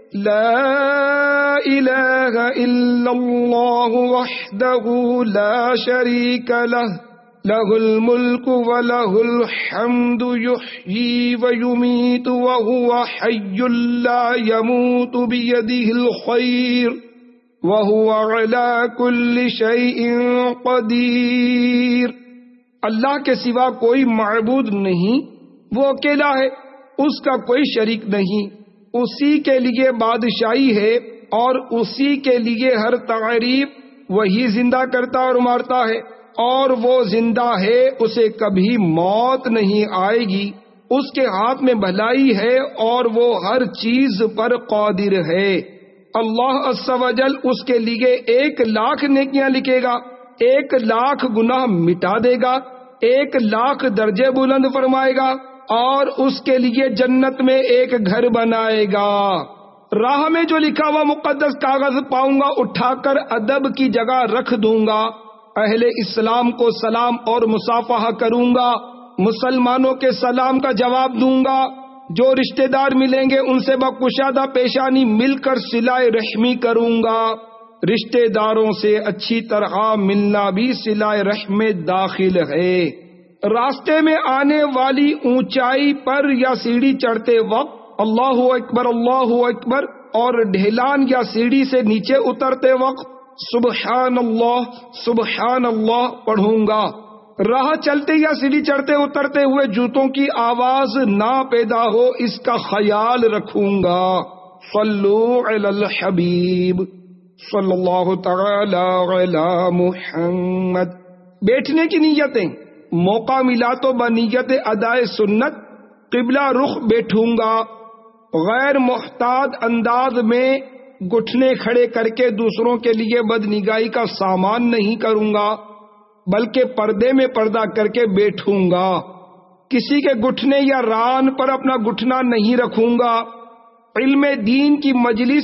لا الہ الا اللہ وحدہ لا شریک لہ لہ الملک ولہ الحمد یحیی ویمیت وہو حی لا یموت بیدہ الخیر وَهُوَ عَلَى كُلِّ شَيْءٍ قَدِيرٌ۔ اللہ کے سوا کوئی معبود نہیں، وہ اکیلا ہے، اس کا کوئی شریک نہیں، اسی کے لیے بادشاہی ہے اور اسی کے لیے ہر تعریف، وہی زندہ کرتا اور مارتا ہے، اور وہ زندہ ہے، اسے کبھی موت نہیں آئے گی، اس کے ہاتھ میں بھلائی ہے اور وہ ہر چیز پر قادر ہے۔ اللہ عز و جل اس کے لیے ایک لاکھ نیکیاں لکھے گا، ایک لاکھ گناہ مٹا دے گا، ایک لاکھ درجے بلند فرمائے گا، اور اس کے لیے جنت میں ایک گھر بنائے گا۔ راہ میں جو لکھا ہوا مقدس کاغذ پاؤں گا اٹھا کر ادب کی جگہ رکھ دوں گا، اہل اسلام کو سلام اور مصافحہ کروں گا، مسلمانوں کے سلام کا جواب دوں گا، جو رشتہ دار ملیں گے ان سے بکشادہ پیشانی مل کر صلہ رحمی کروں گا۔ رشتہ داروں سے اچھی طرح ملنا بھی صلہ رحم میں داخل ہے۔ راستے میں آنے والی اونچائی پر یا سیڑھی چڑھتے وقت اللہ اکبر اللہ اکبر، اور ڈھلان یا سیڑھی سے نیچے اترتے وقت سبحان اللہ سبحان اللہ پڑھوں گا۔ راہ چلتے یا سیڑھی چڑھتے اترتے ہوئے جوتوں کی آواز نہ پیدا ہو، اس کا خیال رکھوں گا۔ صلو علی الحبیب صلی اللہ تعالی علی محمد۔ بیٹھنے کی نیتیں، موقع ملا تو بنیت ادائے سنت قبلہ رخ بیٹھوں گا، غیر محتاط انداز میں گھٹنے کھڑے کر کے دوسروں کے لیے بدنگاہی کا سامان نہیں کروں گا، بلکہ پردے میں پردہ کر کے بیٹھوں گا۔ کسی کے گھٹنے یا ران پر اپنا گھٹنا نہیں رکھوں گا۔ علم دین کی مجلس،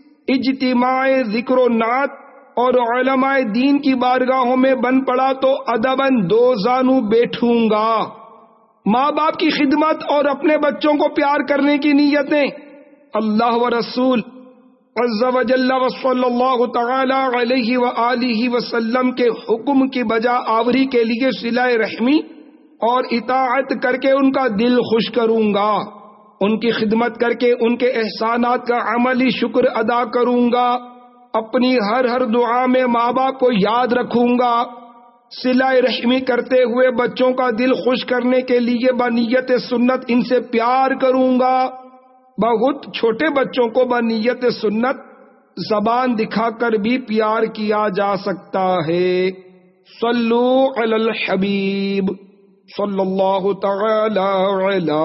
اجتماع ذکر و نعت اور علماء دین کی بارگاہوں میں بن پڑا تو ادباً دو زانو بیٹھوں گا۔ ماں باپ کی خدمت اور اپنے بچوں کو پیار کرنے کی نیتیں، اللہ و رسول عز و جل و صلی اللہ تعالی علیہ وآلہ وسلم کے حکم کی بجا آوری کے لیے صلہ رحمی اور اطاعت کر کے ان کا دل خوش کروں گا، ان کی خدمت کر کے ان کے احسانات کا عملی شکر ادا کروں گا، اپنی ہر ہر دعا میں ماں باپ کو یاد رکھوں گا، صلہ رحمی کرتے ہوئے بچوں کا دل خوش کرنے کے لیے بنیت سنت ان سے پیار کروں گا۔ بہت چھوٹے بچوں کو بنیت سنت زبان دکھا کر بھی پیار کیا جا سکتا ہے۔ صلو علی الحبیب صلی اللہ تعالی علی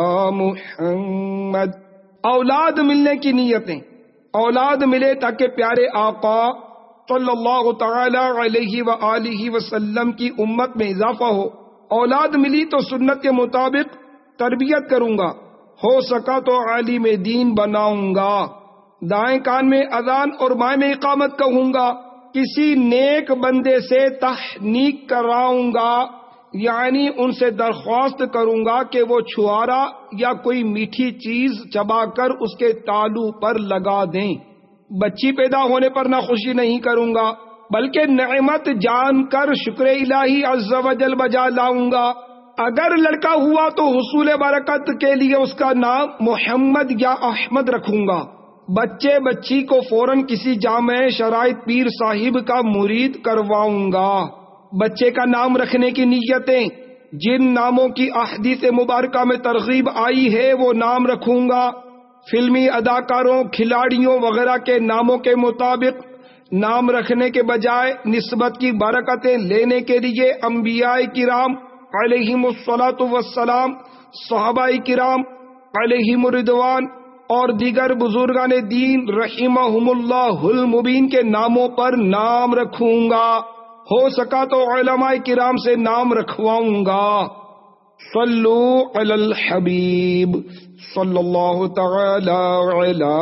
محمد۔ اولاد ملنے کی نیتیں، اولاد ملے تاکہ پیارے آقا صلی اللہ تعالی علیہ وآلہ وسلم کی امت میں اضافہ ہو۔ اولاد ملی تو سنت کے مطابق تربیت کروں گا، ہو سکا تو عالم دین بناؤں گا، دائیں کان میں اذان اور بائیں میں اقامت کہوں گا، کسی نیک بندے سے تحنیک کراؤں گا، یعنی ان سے درخواست کروں گا کہ وہ چھوارا یا کوئی میٹھی چیز چبا کر اس کے تالو پر لگا دیں۔ بچی پیدا ہونے پر نہ خوشی نہیں کروں گا، بلکہ نعمت جان کر شکر الہی عز و جل بجا لاؤں گا۔ اگر لڑکا ہوا تو حصول برکت کے لیے اس کا نام محمد یا احمد رکھوں گا۔ بچے بچی کو فوراً کسی جامع شرائط پیر صاحب کا مرید کرواؤں گا۔ بچے کا نام رکھنے کی نیتیں، جن ناموں کی احادیث مبارکہ میں ترغیب آئی ہے وہ نام رکھوں گا۔ فلمی اداکاروں، کھلاڑیوں وغیرہ کے ناموں کے مطابق نام رکھنے کے بجائے نسبت کی برکتیں لینے کے لیے انبیاء کرام علیہم الصلاۃ والسلام، صحابہ کرام علیہم الرضوان اور دیگر بزرگان دین رحمہم اللہ المبین کے ناموں پر نام رکھوں گا، ہو سکا تو علماء کرام سے نام رکھواؤں گا۔ صلو علی الحبیب صلی اللہ تعالی علی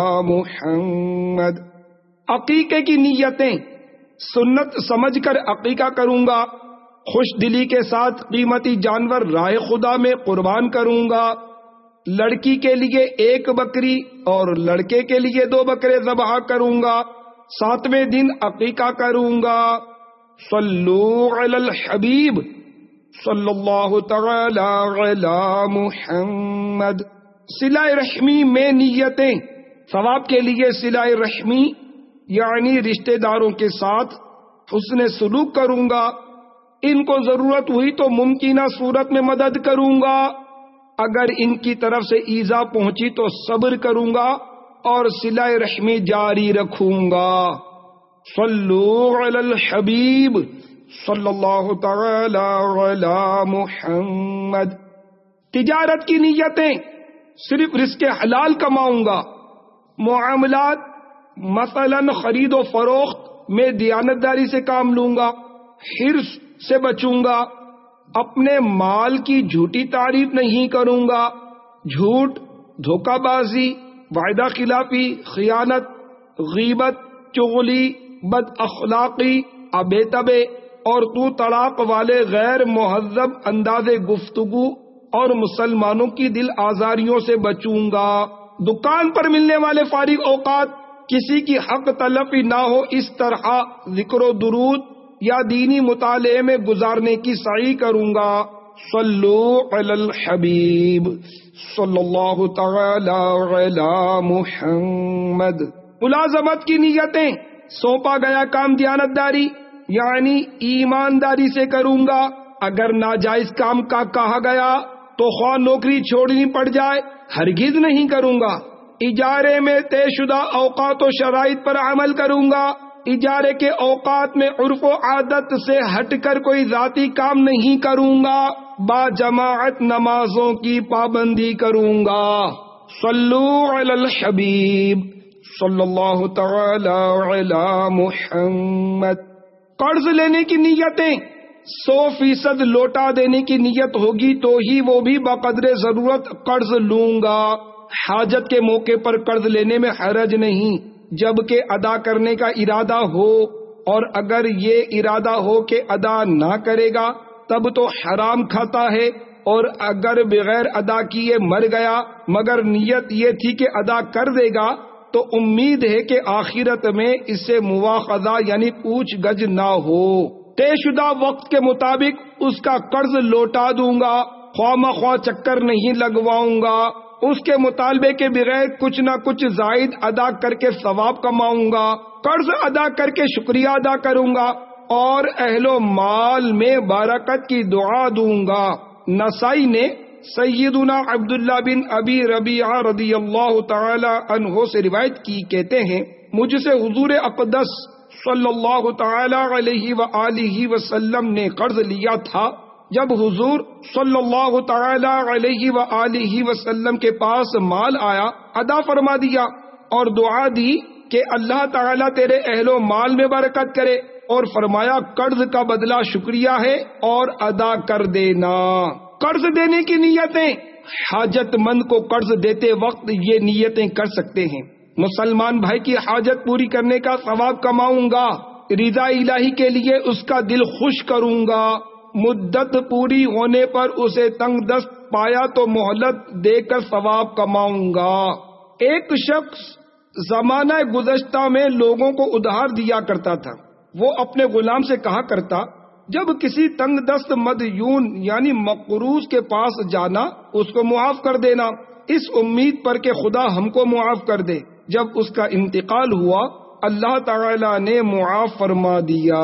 محمد۔ عقیقے کی نیتیں، سنت سمجھ کر عقیقہ کروں گا، خوش دلی کے ساتھ قیمتی جانور راہ خدا میں قربان کروں گا، لڑکی کے لیے ایک بکری اور لڑکے کے لیے دو بکرے ذبح کروں گا، ساتویں دن عقیقہ کروں گا۔ صلو علی الحبیب صلی اللہ تعالی علی محمد۔ صلہ رحمی میں نیتیں، ثواب کے لیے صلہ رحمی یعنی رشتہ داروں کے ساتھ حسن سلوک کروں گا، ان کو ضرورت ہوئی تو ممکنہ صورت میں مدد کروں گا، اگر ان کی طرف سے ایذا پہنچی تو صبر کروں گا اور صلہ رحمی جاری رکھوں گا۔ صلو علی الحبیب صلی اللہ تعالی علی محمد۔ تجارت کی نیتیں، صرف رزق حلال کماؤں گا، معاملات مثلا خرید و فروخت میں دیانتداری سے کام لوں گا، حرص سے بچوں گا، اپنے مال کی جھوٹی تعریف نہیں کروں گا، جھوٹ، دھوکہ بازی، وعدہ خلافی، خیانت، غیبت، چغلی، بد اخلاقی، ابے اور تو طلاق والے غیر مہذب انداز گفتگو اور مسلمانوں کی دل آزاریوں سے بچوں گا۔ دکان پر ملنے والے فارغ اوقات کسی کی حق تلفی نہ ہو، اس طرح ذکر و درود یا دینی مطالعے میں گزارنے کی سعی کروں گا۔ صلو علی الحبیب صلی اللہ تعالی علی محمد۔ ملازمت کی نیتیں، سونپا گیا کام دیانتداری یعنی ایمانداری سے کروں گا، اگر ناجائز کام کا کہا گیا تو خواہ نوکری چھوڑنی پڑ جائے ہرگز نہیں کروں گا۔ اجارے میں طے شدہ اوقات و شرائط پر عمل کروں گا، اجارے کے اوقات میں عرف و عادت سے ہٹ کر کوئی ذاتی کام نہیں کروں گا، با جماعت نمازوں کی پابندی کروں گا۔ صلو علی الحبیب صلی اللہ تعالی علی محمد۔ قرض لینے کی نیتیں، سو فیصد لوٹا دینے کی نیت ہوگی تو ہی وہ بھی بقدر ضرورت قرض لوں گا۔ حاجت کے موقع پر قرض لینے میں حرج نہیں، جبکہ ادا کرنے کا ارادہ ہو، اور اگر یہ ارادہ ہو کہ ادا نہ کرے گا تب تو حرام کھاتا ہے، اور اگر بغیر ادا کیے مر گیا مگر نیت یہ تھی کہ ادا کر دے گا تو امید ہے کہ آخرت میں اس سے مواخذہ یعنی پوچھ گچھ نہ ہو۔ طے شدہ وقت کے مطابق اس کا قرض لوٹا دوں گا، خواہ مخواہ چکر نہیں لگواؤں گا، اس کے مطالبے کے بغیر کچھ نہ کچھ زائد ادا کر کے ثواب کماؤں گا، قرض ادا کر کے شکریہ ادا کروں گا اور اہل و مال میں برکت کی دعا دوں گا۔ نسائی نے سیدنا عبداللہ بن ابی ربیعہ رضی اللہ تعالی عنہ سے روایت کی، کہتے ہیں مجھ سے حضور اقدس صلی اللہ تعالی علیہ وآلہ وسلم نے قرض لیا تھا، جب حضور صلی اللہ تعالی علیہ وآلہ وسلم کے پاس مال آیا ادا فرما دیا اور دعا دی کہ اللہ تعالیٰ تیرے اہل و مال میں برکت کرے، اور فرمایا قرض کا بدلہ شکریہ ہے اور ادا کر دینا۔ قرض دینے کی نیتیں، حاجت مند کو قرض دیتے وقت یہ نیتیں کر سکتے ہیں: مسلمان بھائی کی حاجت پوری کرنے کا ثواب کماؤں گا، رضا الہی کے لیے اس کا دل خوش کروں گا، مدت پوری ہونے پر اسے تنگ دست پایا تو مہلت دے کر ثواب کماؤں گا۔ ایک شخص زمانہ گزشتہ میں لوگوں کو ادھار دیا کرتا تھا، وہ اپنے غلام سے کہا کرتا جب کسی تنگ دست مدیون یعنی مقروض کے پاس جانا اس کو معاف کر دینا، اس امید پر کہ خدا ہم کو معاف کر دے۔ جب اس کا انتقال ہوا اللہ تعالی نے معاف فرما دیا۔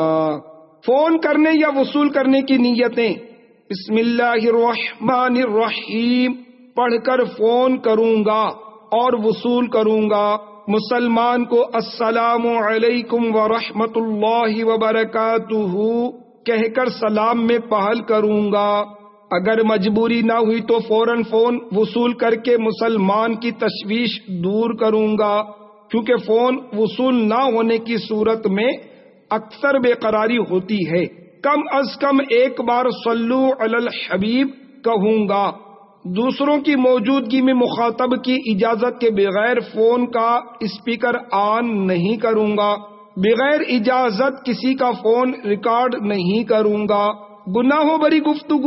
فون کرنے یا وصول کرنے کی نیتیں، بسم اللہ الرحمن الرحیم پڑھ کر فون کروں گا اور وصول کروں گا۔ مسلمان کو السلام علیکم ورحمۃ اللہ وبرکاتہ کہہ کر سلام میں پہل کروں گا۔ اگر مجبوری نہ ہوئی تو فوراً فون وصول کر کے مسلمان کی تشویش دور کروں گا، کیونکہ فون وصول نہ ہونے کی صورت میں اکثر بے قراری ہوتی ہے۔ کم از کم ایک بار صلو علی الحبیب کہوں گا۔ دوسروں کی موجودگی میں مخاطب کی اجازت کے بغیر فون کا اسپیکر آن نہیں کروں گا، بغیر اجازت کسی کا فون ریکارڈ نہیں کروں گا۔ گناہوں بری گفتگو،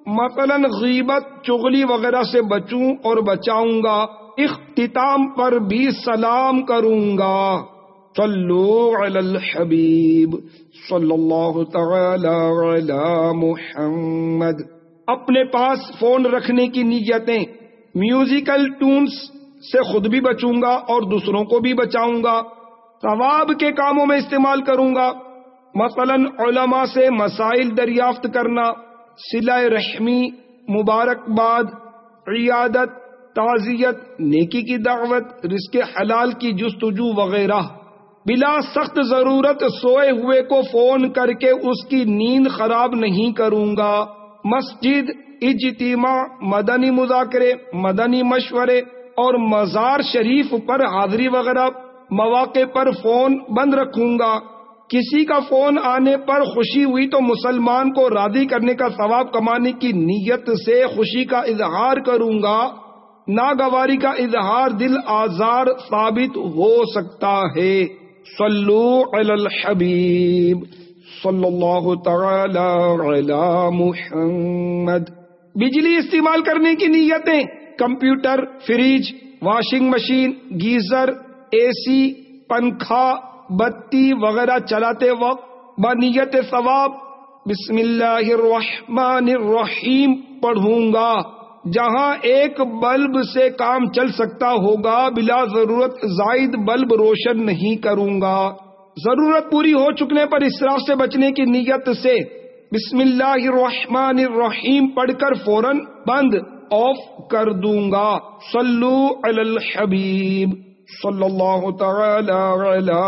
مثلا غیبت چغلی وغیرہ سے بچوں اور بچاؤں گا. اختتام پر بھی سلام کروں گا. صلو علی الحبیب صلی اللہ تعالی علی محمد. اپنے پاس فون رکھنے کی نیتیں. میوزیکل ٹونز سے خود بھی بچوں گا اور دوسروں کو بھی بچاؤں گا. ثواب کے کاموں میں استعمال کروں گا. مثلا علماء سے مسائل دریافت کرنا، صلہ رحمی، مبارکباد، عیادت، تعزیت، نیکی کی دعوت، رزق حلال کی جستجو وغیرہ. بلا سخت ضرورت سوئے ہوئے کو فون کر کے اس کی نیند خراب نہیں کروں گا. مسجد، اجتماع، مدنی مذاکرے، مدنی مشورے اور مزار شریف پر حاضری وغیرہ مواقع پر فون بند رکھوں گا. کسی کا فون آنے پر خوشی ہوئی تو مسلمان کو راضی کرنے کا ثواب کمانے کی نیت سے خوشی کا اظہار کروں گا. ناگواری کا اظہار دل آزار ثابت ہو سکتا ہے. صلو علی الحبیب صلی اللہ تعالی علی محمد. بجلی استعمال کرنے کی نیتیں. Computer, fridge, washing machine, geyser, A C, پنکھا، بتی وغیرہ چلاتے وقت بنیت ثواب بسم اللہ الرحمن الرحیم پڑھوں گا. جہاں ایک بلب سے کام چل سکتا ہوگا بلا ضرورت زائد بلب روشن نہیں کروں گا. ضرورت پوری ہو چکنے پر اسراف سے بچنے کی نیت سے بسم اللہ الرحمن الرحیم پڑھ کر فوراً بند آف کر دوں گا. صلو علی الحبیب صلی اللہ تعالی علی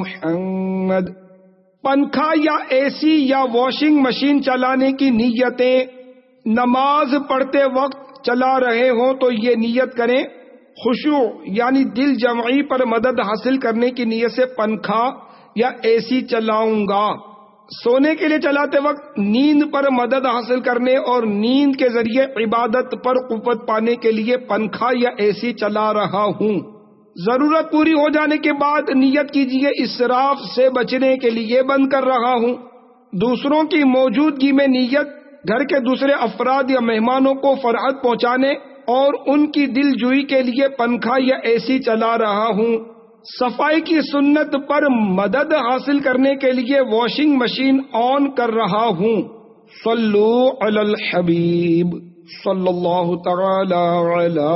محمد. پنکھا یا اے سی یا واشنگ مشین چلانے کی نیتیں. نماز پڑھتے وقت چلا رہے ہوں تو یہ نیت کریں خشوع یعنی دل جمعی پر مدد حاصل کرنے کی نیت سے پنکھا یا اے سی چلاؤں گا. سونے کے لیے چلاتے وقت نیند پر مدد حاصل کرنے اور نیند کے ذریعے عبادت پر قوت پانے کے لیے پنکھا یا اے سی چلا رہا ہوں. ضرورت پوری ہو جانے کے بعد نیت کیجیے اسراف سے بچنے کے لیے بند کر رہا ہوں. دوسروں کی موجودگی میں نیت گھر کے دوسرے افراد یا مہمانوں کو فرحت پہنچانے اور ان کی دل جوئی کے لیے پنکھا یا اے سی چلا رہا ہوں. صفائی کی سنت پر مدد حاصل کرنے کے لیے واشنگ مشین آن کر رہا ہوں. صلو علی الحبیب صلی اللہ تعالی علی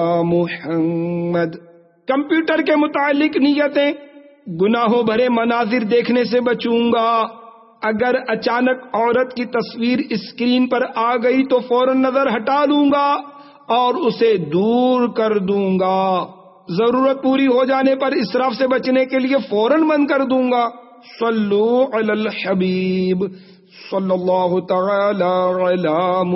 محمد. کمپیوٹر کے متعلق نیتیں. گناہوں بھرے مناظر دیکھنے سے بچوں گا. اگر اچانک عورت کی تصویر اسکرین پر آ گئی تو فوراً نظر ہٹا لوں گا اور اسے دور کر دوں گا. ضرورت پوری ہو جانے پر اسراف سے بچنے کے لیے فوراً بند کر دوں گا. صلو علی الحبیب صلی اللہ تعالی علی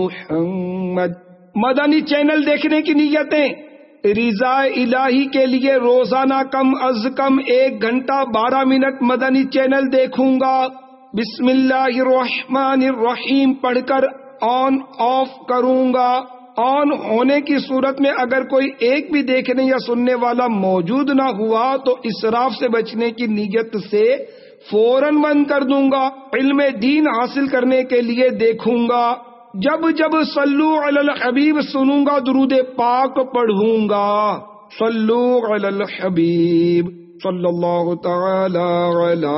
محمد. مدنی چینل دیکھنے کی نیتیں. رضا الہی کے لیے روزانہ کم از کم ایک گھنٹہ بارہ منٹ مدنی چینل دیکھوں گا. بسم اللہ الرحمن الرحیم پڑھ کر آن آف کروں گا. آن ہونے کی صورت میں اگر کوئی ایک بھی دیکھنے یا سننے والا موجود نہ ہوا تو اسراف سے بچنے کی نیت سے فوراً بند کر دوں گا. علم دین حاصل کرنے کے لیے دیکھوں گا. جب جب صلو علی الحبیب سنوں گا درود پاک پڑھوں گا. صلو علی الحبیب صلی اللہ تعالی علی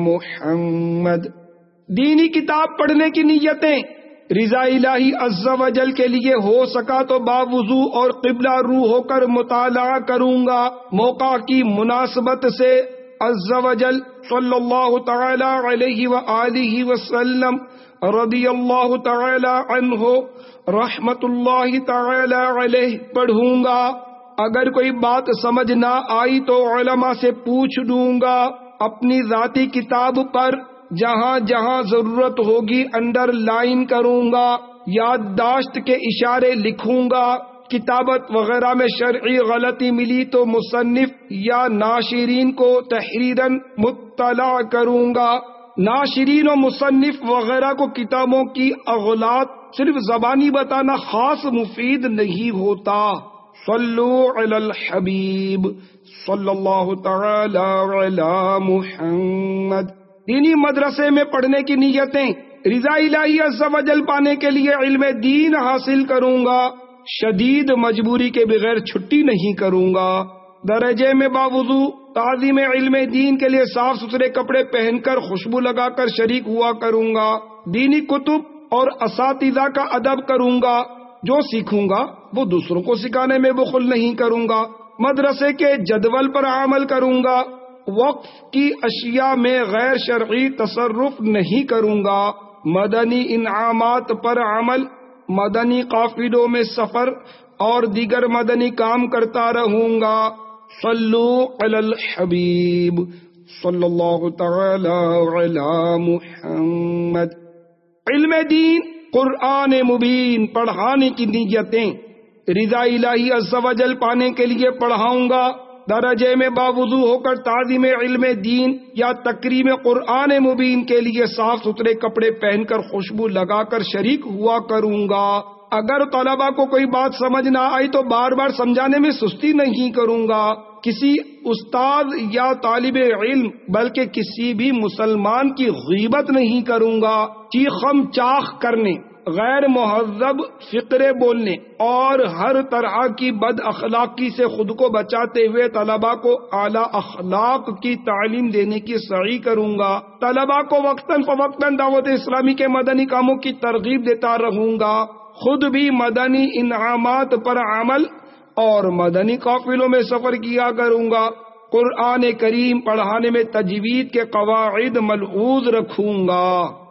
محمد. دینی کتاب پڑھنے کی نیتیں. رضا الہی عز و جل کے لیے ہو سکا تو باوضو اور قبلہ رو ہو کر مطالعہ کروں گا. موقع کی مناسبت سے عز و جل صلی اللہ تعالی علیہ وآلہ وسلم رضی اللہ تعالی عنہ رحمت اللہ تعالی علیہ پڑھوں گا. اگر کوئی بات سمجھ نہ آئی تو علماء سے پوچھ لوں گا. اپنی ذاتی کتاب پر جہاں جہاں ضرورت ہوگی انڈر لائن کروں گا. یادداشت کے اشارے لکھوں گا. کتابت وغیرہ میں شرعی غلطی ملی تو مصنف یا ناشرین کو تحریراً مطلع کروں گا. ناشرین و مصنف وغیرہ کو کتابوں کی اغلاط صرف زبانی بتانا خاص مفید نہیں ہوتا. صلو علی الحبیب صلی اللہ تعالی علی محمد. دینی مدرسے میں پڑھنے کی نیتیں. رضا الہی عز و جل پانے کے لیے علم دین حاصل کروں گا، شدید مجبوری کے بغیر چھٹی نہیں کروں گا۔ درجے میں باوضو تعظیم علم دین کے لیے صاف ستھرے کپڑے پہن کر خوشبو لگا کر شریک ہوا کروں گا۔ دینی کتب اور اساتذہ کا ادب کروں گا، جو سیکھوں گا وہ دوسروں کو سکھانے میں بخل نہیں کروں گا۔ مدرسے کے جدول پر عمل کروں گا، وقف کی اشیاء میں غیر شرعی تصرف نہیں کروں گا۔ مدنی انعامات پر عمل، مدنی قافلوں میں سفر اور دیگر مدنی کام کرتا رہوں گا۔ صلو علی الحبیب صلی اللہ تعالی علی محمد۔ علم دین قرآن مبین پڑھانے کی نیتیں رضا الہی عز و جل پانے کے لیے پڑھاؤں گا۔ درجے میں باوضو ہو کر تعظیم علم دین یا تکریم قرآن مبین کے لیے صاف ستھرے کپڑے پہن کر خوشبو لگا کر شریک ہوا کروں گا۔ اگر طلباء کو کوئی بات سمجھ نہ آئی تو بار بار سمجھانے میں سستی نہیں کروں گا۔ کسی استاد یا طالب علم بلکہ کسی بھی مسلمان کی غیبت نہیں کروں گا۔ چیخم چاخ کرنے، غیر مہذب فقرے بولنے اور ہر طرح کی بد اخلاقی سے خود کو بچاتے ہوئے طلباء کو اعلیٰ اخلاق کی تعلیم دینے کی سعی کروں گا۔ طلباء کو وقتاً فوقتاً دعوت اسلامی کے مدنی کاموں کی ترغیب دیتا رہوں گا۔ خود بھی مدنی انعامات پر عمل اور مدنی قافلوں میں سفر کیا کروں گا۔ قرآن کریم پڑھانے میں تجوید کے قواعد ملحوظ رکھوں گا۔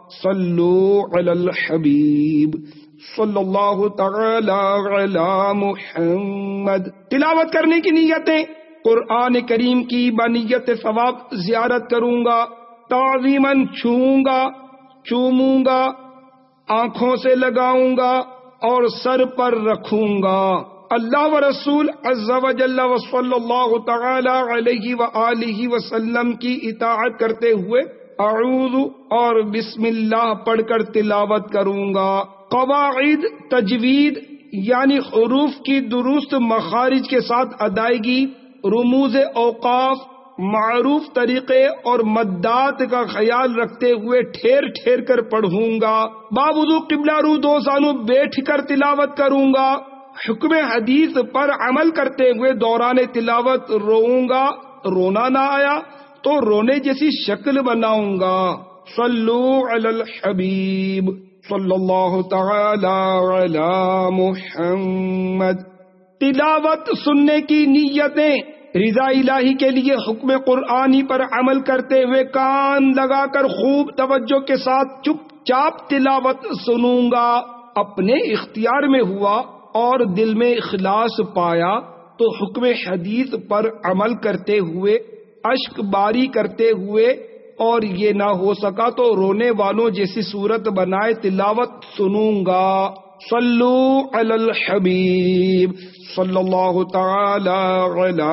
صلو علی الحبیب صلی اللہ تعالی علی محمد۔ تلاوت کرنے کی نیتیں قرآن کریم کی بنیت ثواب زیارت کروں گا، تعظیماً چھوؤں گا، چوموں گا، آنکھوں سے لگاؤں گا اور سر پر رکھوں گا۔ اللہ و رسول عز و جل و صلی اللہ تعالی علیہ وآلہ وسلم کی اطاعت کرتے ہوئے اعوذ اور بسم اللہ پڑھ کر تلاوت کروں گا۔ قواعد تجوید یعنی حروف کی درست مخارج کے ساتھ ادائیگی، رموز اوقاف، معروف طریقے اور مدات کا خیال رکھتے ہوئے ٹھیر ٹھیر کر پڑھوں گا۔ باوضو قبلہ رو دو زانو بیٹھ کر تلاوت کروں گا۔ حکم حدیث پر عمل کرتے ہوئے دوران تلاوت روؤں گا، رونا نہ آیا تو رونے جیسی شکل بناؤں گا۔ صلو علی الحبیب صلی اللہ تعالی علی محمد۔ تلاوت سننے کی نیتیں رضا الہی کے لیے حکم قرآنی پر عمل کرتے ہوئے کان لگا کر خوب توجہ کے ساتھ چپ چاپ تلاوت سنوں گا۔ اپنے اختیار میں ہوا اور دل میں اخلاص پایا تو حکم حدیث پر عمل کرتے ہوئے، اشک باری کرتے ہوئے اور یہ نہ ہو سکا تو رونے والوں جیسی صورت بنائے تلاوت سنوں گا۔ صلو علی الحبیب صلی اللہ تعالی علی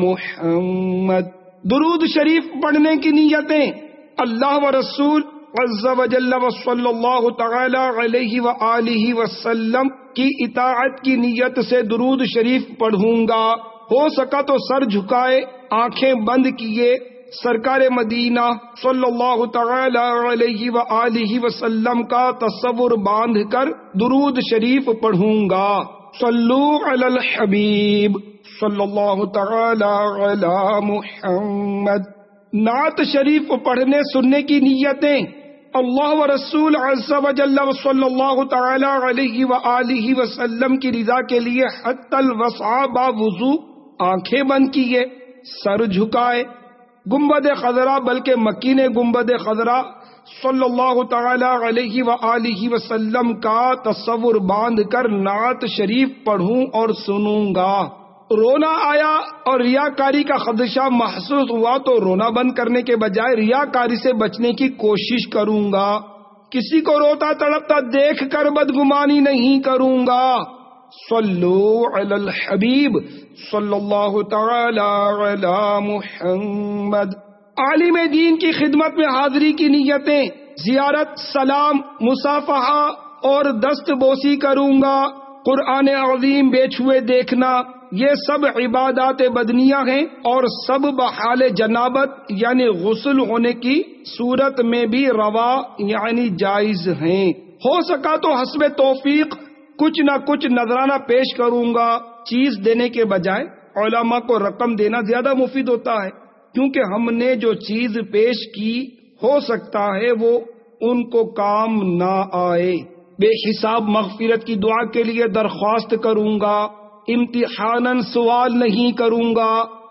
محمد۔ درود شریف پڑھنے کی نیتیں اللہ و رسول عز و جل و صلی اللہ تعالی علیہ وآلہ وسلم کی اطاعت کی نیت سے درود شریف پڑھوں گا۔ ہو سکا تو سر جھکائے، آنکھیں بند کیے، سرکار مدینہ صلی اللہ تعالی علیہ وآلہ وسلم کا تصور باندھ کر درود شریف پڑھوں گا۔ صلو علی الحبیب صلی اللہ تعالی علی محمد۔ نعت شریف پڑھنے سننے کی نیتیں اللہ و رسول عز و جل و صلی اللہ تعالی علیہ وآلہ وسلم کی رضا کے لیے حتی الوسع باوضو آنکھیں بند کیے، سر جھکائے، گنبد خضرا بلکہ مکین گنبد خضرا صلی اللہ تعالی علیہ وآلہ وسلم کا تصور باندھ کر نعت شریف پڑھوں اور سنوں گا۔ رونا آیا اور ریاکاری کا خدشہ محسوس ہوا تو رونا بند کرنے کے بجائے ریاکاری سے بچنے کی کوشش کروں گا۔ کسی کو روتا تڑپتا دیکھ کر بدگمانی نہیں کروں گا۔ صلو علی الحبیب صلی اللہ تعالی علی محمد۔ عالم دین کی خدمت میں حاضری کی نیتیں زیارت، سلام، مصافحہ اور دست بوسی کروں گا۔ قرآن عظیم بیچ ہوئے دیکھنا، یہ سب عبادات بدنیہ ہیں اور سب بحال جنابت یعنی غسل ہونے کی صورت میں بھی روا یعنی جائز ہیں۔ ہو سکا تو حسب توفیق کچھ نہ کچھ نذرانہ پیش کروں گا۔ چیز دینے کے بجائے علماء کو رقم دینا زیادہ مفید ہوتا ہے، کیونکہ ہم نے جو چیز پیش کی ہو سکتا ہے وہ ان کو کام نہ آئے۔ بے حساب مغفرت کی دعا کے لیے درخواست کروں گا، امتحاناً سوال نہیں کروں گا۔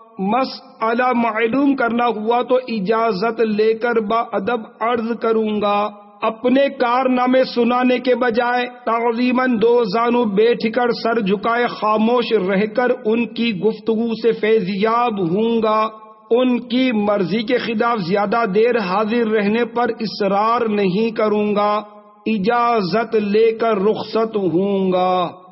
مسئلہ معلوم کرنا ہوا تو اجازت لے کر با ادب عرض کروں گا۔ اپنے کارنامے سنانے کے بجائے تعظیماً دو زانو بیٹھ کر سر جھکائے خاموش رہ کر ان کی گفتگو سے فیضیاب ہوں گا۔ ان کی مرضی کے خلاف زیادہ دیر حاضر رہنے پر اصرار نہیں کروں گا، اجازت لے کر رخصت ہوں گا۔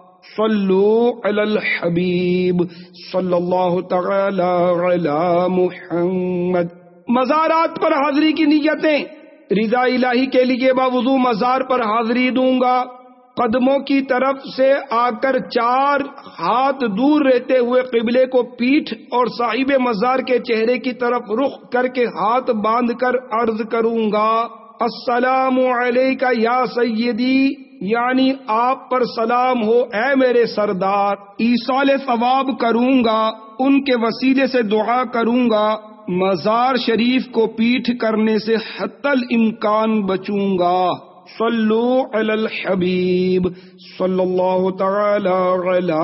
صلو علی الحبیب صلی اللہ تعالی علی محمد۔ مزارات پر حاضری کی نیتیں۔ رضا الہی کے لیے باوضو مزار پر حاضری دوں گا۔ قدموں کی طرف سے آ کر چار ہاتھ دور رہتے ہوئے قبلے کو پیٹھ اور صاحب مزار کے چہرے کی طرف رخ کر کے ہاتھ باندھ کر عرض کروں گا، السلام علیکہ یا سیدی، یعنی آپ پر سلام ہو اے میرے سردار۔ ایصال ثواب کروں گا، ان کے وسیلے سے دعا کروں گا۔ مزار شریف کو پیٹھ کرنے سے حتی الامکان بچوں گا۔ صلو علی الحبیب صلی اللہ تعالی علی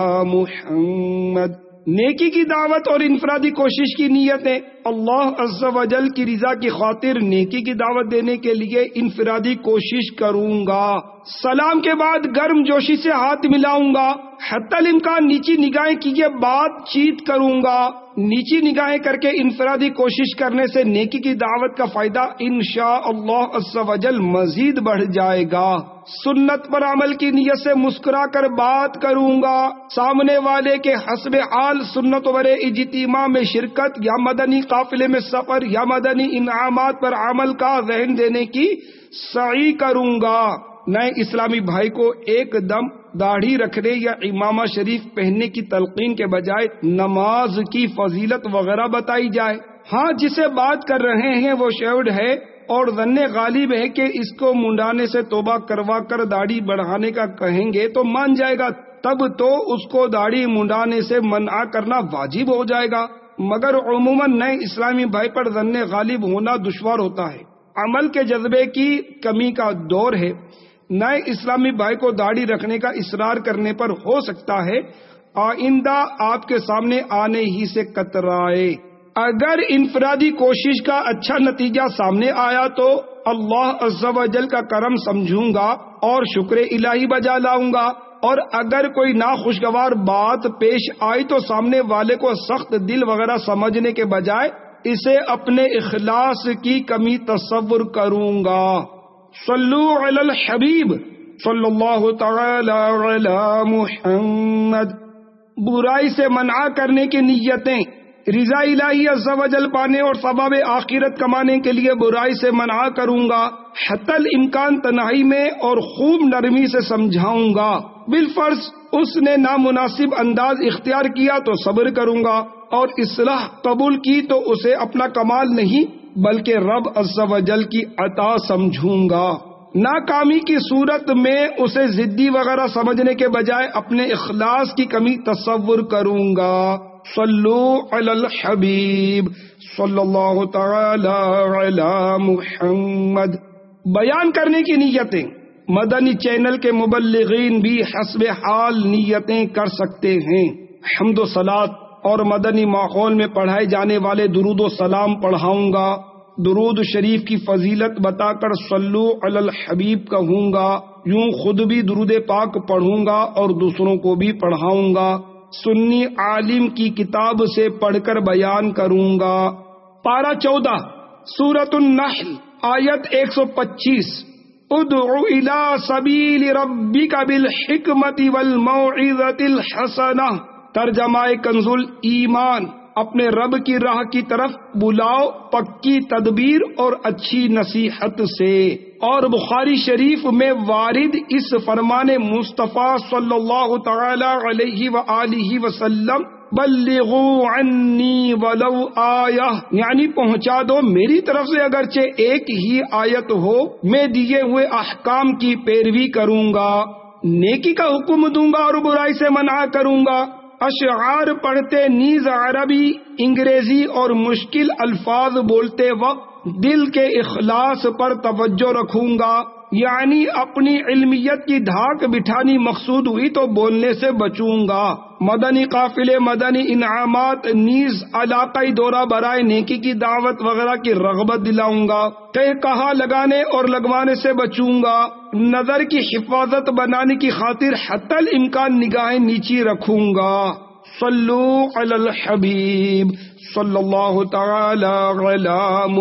محمد۔ نیکی کی دعوت اور انفرادی کوشش کی نیتیں۔ اللہ عز و جل کی رضا کی خاطر نیکی کی دعوت دینے کے لیے انفرادی کوشش کروں گا۔ سلام کے بعد گرم جوشی سے ہاتھ ملاؤں گا۔ حتی الامکان نیچی نگاہیں کیے بات چیت کروں گا۔ نیچی نگاہیں کر کے انفرادی کوشش کرنے سے نیکی کی دعوت کا فائدہ انشاء اللہ عز و جل مزید بڑھ جائے گا۔ سنت پر عمل کی نیت سے مسکرا کر بات کروں گا۔ سامنے والے کے حسب حال سنت پر اجتماع میں شرکت یا مدنی قافلے میں سفر یا مدنی انعامات پر عمل کا ذہن دینے کی سعی کروں گا۔ نئے اسلامی بھائی کو ایک دم داڑھی رکھنے یا امامہ شریف پہننے کی تلقین کے بجائے نماز کی فضیلت وغیرہ بتائی جائے۔ ہاں، جسے بات کر رہے ہیں وہ شیوڈ ہے اور ظن غالب ہے کہ اس کو منڈانے سے توبہ کروا کر داڑھی بڑھانے کا کہیں گے تو مان جائے گا، تب تو اس کو داڑھی منڈانے سے منع کرنا واجب ہو جائے گا۔ مگر عموماً نئے اسلامی بھائی پر ظن غالب ہونا دشوار ہوتا ہے۔ عمل کے جذبے کی کمی کا دور ہے۔ نئے اسلامی بھائی کو داڑھی رکھنے کا اصرار کرنے پر ہو سکتا ہے آئندہ آپ کے سامنے آنے ہی سے کترائے۔ اگر انفرادی کوشش کا اچھا نتیجہ سامنے آیا تو اللہ عز و جل کا کرم سمجھوں گا اور شکر الہی بجا لاؤں گا، اور اگر کوئی ناخوشگوار بات پیش آئی تو سامنے والے کو سخت دل وغیرہ سمجھنے کے بجائے اسے اپنے اخلاص کی کمی تصور کروں گا۔ صلو علی الحبیب صلی اللہ تعالی علی محمد۔ برائی سے منع کرنے کی نیتیں۔ رضا الہی عز و جل پانے اور ثواب آخرت کمانے کے لیے برائی سے منع کروں گا، حتی الامکان تنہائی میں اور خوب نرمی سے سمجھاؤں گا۔ بالفرض اس نے نامناسب انداز اختیار کیا تو صبر کروں گا، اور اصلاح قبول کی تو اسے اپنا کمال نہیں بلکہ رب عز و جل کی عطا سمجھوں گا۔ ناکامی کی صورت میں اسے ضدی وغیرہ سمجھنے کے بجائے اپنے اخلاص کی کمی تصور کروں گا۔ صلو علی الحبیب صلی اللہ تعالی علی محمد۔ بیان کرنے کی نیتیں۔ مدنی چینل کے مبلغین بھی حسب حال نیتیں کر سکتے ہیں۔ حمد و صلات اور مدنی ماحول میں پڑھائے جانے والے درود و سلام پڑھاؤں گا۔ درود شریف کی فضیلت بتا کر صلو علی الحبیب کہوں گا۔ یوں خود بھی درود پاک پڑھوں گا اور دوسروں کو بھی پڑھاؤں گا۔ سنی عالم کی کتاب سے پڑھ کر بیان کروں گا۔ پارہ چودہ سورۃ النحل آیت ایک سو پچیس۔ ادع الی سبیل ربک بالحکمت والموعظۃ الحسنہ۔ ترجمہ کنز الایمان۔ اپنے رب کی راہ کی طرف بلاؤ پکی تدبیر اور اچھی نصیحت سے۔ اور بخاری شریف میں وارد اس فرمان مصطفیٰ صلی اللہ تعالی علیہ وآلہ وسلم بلغوا عنی ولو آیہ، یعنی پہنچا دو میری طرف سے اگرچہ ایک ہی آیت ہو، میں دیے ہوئے احکام کی پیروی کروں گا، نیکی کا حکم دوں گا اور برائی سے منع کروں گا۔ اشعار پڑھتے نیز عربی، انگریزی اور مشکل الفاظ بولتے وقت دل کے اخلاص پر توجہ رکھوں گا، یعنی اپنی علمیت کی دھاک بٹھانی مقصود ہوئی تو بولنے سے بچوں گا۔ مدنی قافلے، مدنی انعامات نیز علاقائی دورہ برائے نیکی کی دعوت وغیرہ کی رغبت دلاؤں گا، کہ کہا لگانے اور لگوانے سے بچوں گا۔ نظر کی حفاظت بنانے کی خاطر حتی الامکان نگاہیں نیچی رکھوں گا۔ صلو علی الحبیب صلی اللہ تعالی علی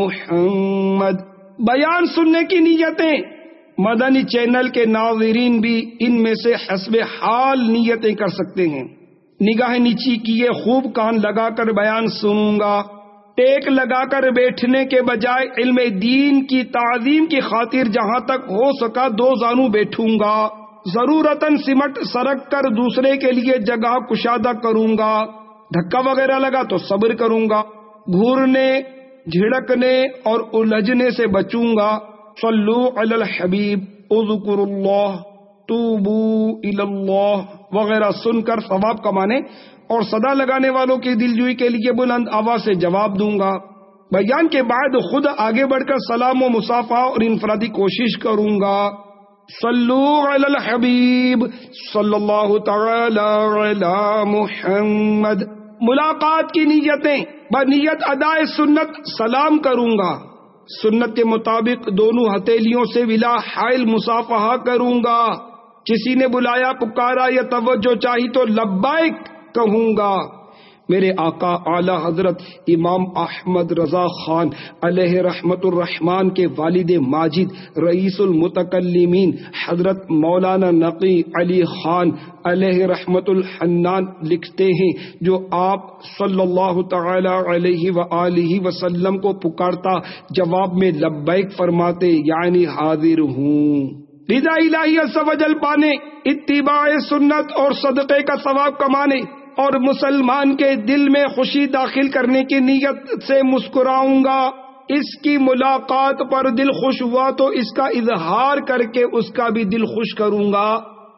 محمد۔ بیان سننے کی نیتیں، مدنی چینل کے ناظرین بھی ان میں سے حسب حال نیتیں کر سکتے ہیں۔ نگاہ نیچی کیے خوب کان لگا کر بیان سنوں گا، ٹیک لگا کر بیٹھنے کے بجائے علم دین کی تعظیم کی خاطر جہاں تک ہو سکا دو زانو بیٹھوں گا، ضرورتاً سمٹ سرک کر دوسرے کے لیے جگہ کشادہ کروں گا، دھکا وغیرہ لگا تو صبر کروں گا، گھورنے جھڑکنے اور الجھنے سے بچوں گا۔ صلو علی الحبیب، اذکروا اللہ، توبو الی اللہ وغیرہ سن کر ثواب کمانے اور صدا لگانے والوں کی دلجوئی کے لیے بلند آواز سے جواب دوں گا۔ بیان کے بعد خود آگے بڑھ کر سلام و مصافحہ اور انفرادی کوشش کروں گا۔ صلو علی الحبیب صلی اللہ تعالی علی محمد۔ ملاقات کی نیتیں، بنیت ادائے سنت سلام کروں گا، سنت کے مطابق دونوں ہتھیلیوں سے ولا حائل مصافحہ کروں گا، کسی نے بلایا پکارا یا توجہ چاہی تو لبیک کہوں گا۔ میرے آقا اعلی حضرت امام احمد رضا خان علیہ رحمت الرحمان کے والد ماجد رئیس المتکلمین حضرت مولانا نقی علی خان علیہ رحمت الحنان لکھتے ہیں، جو آپ صلی اللہ تعالی علیہ وآلہ وسلم کو پکارتا جواب میں لبیک فرماتے، یعنی حاضر ہوں۔ رضا الہی عز و جل پانے، اتباع سنت اور صدقے کا ثواب کمانے اور مسلمان کے دل میں خوشی داخل کرنے کی نیت سے مسکراؤں گا۔ اس کی ملاقات پر دل خوش ہوا تو اس کا اظہار کر کے اس کا بھی دل خوش کروں گا۔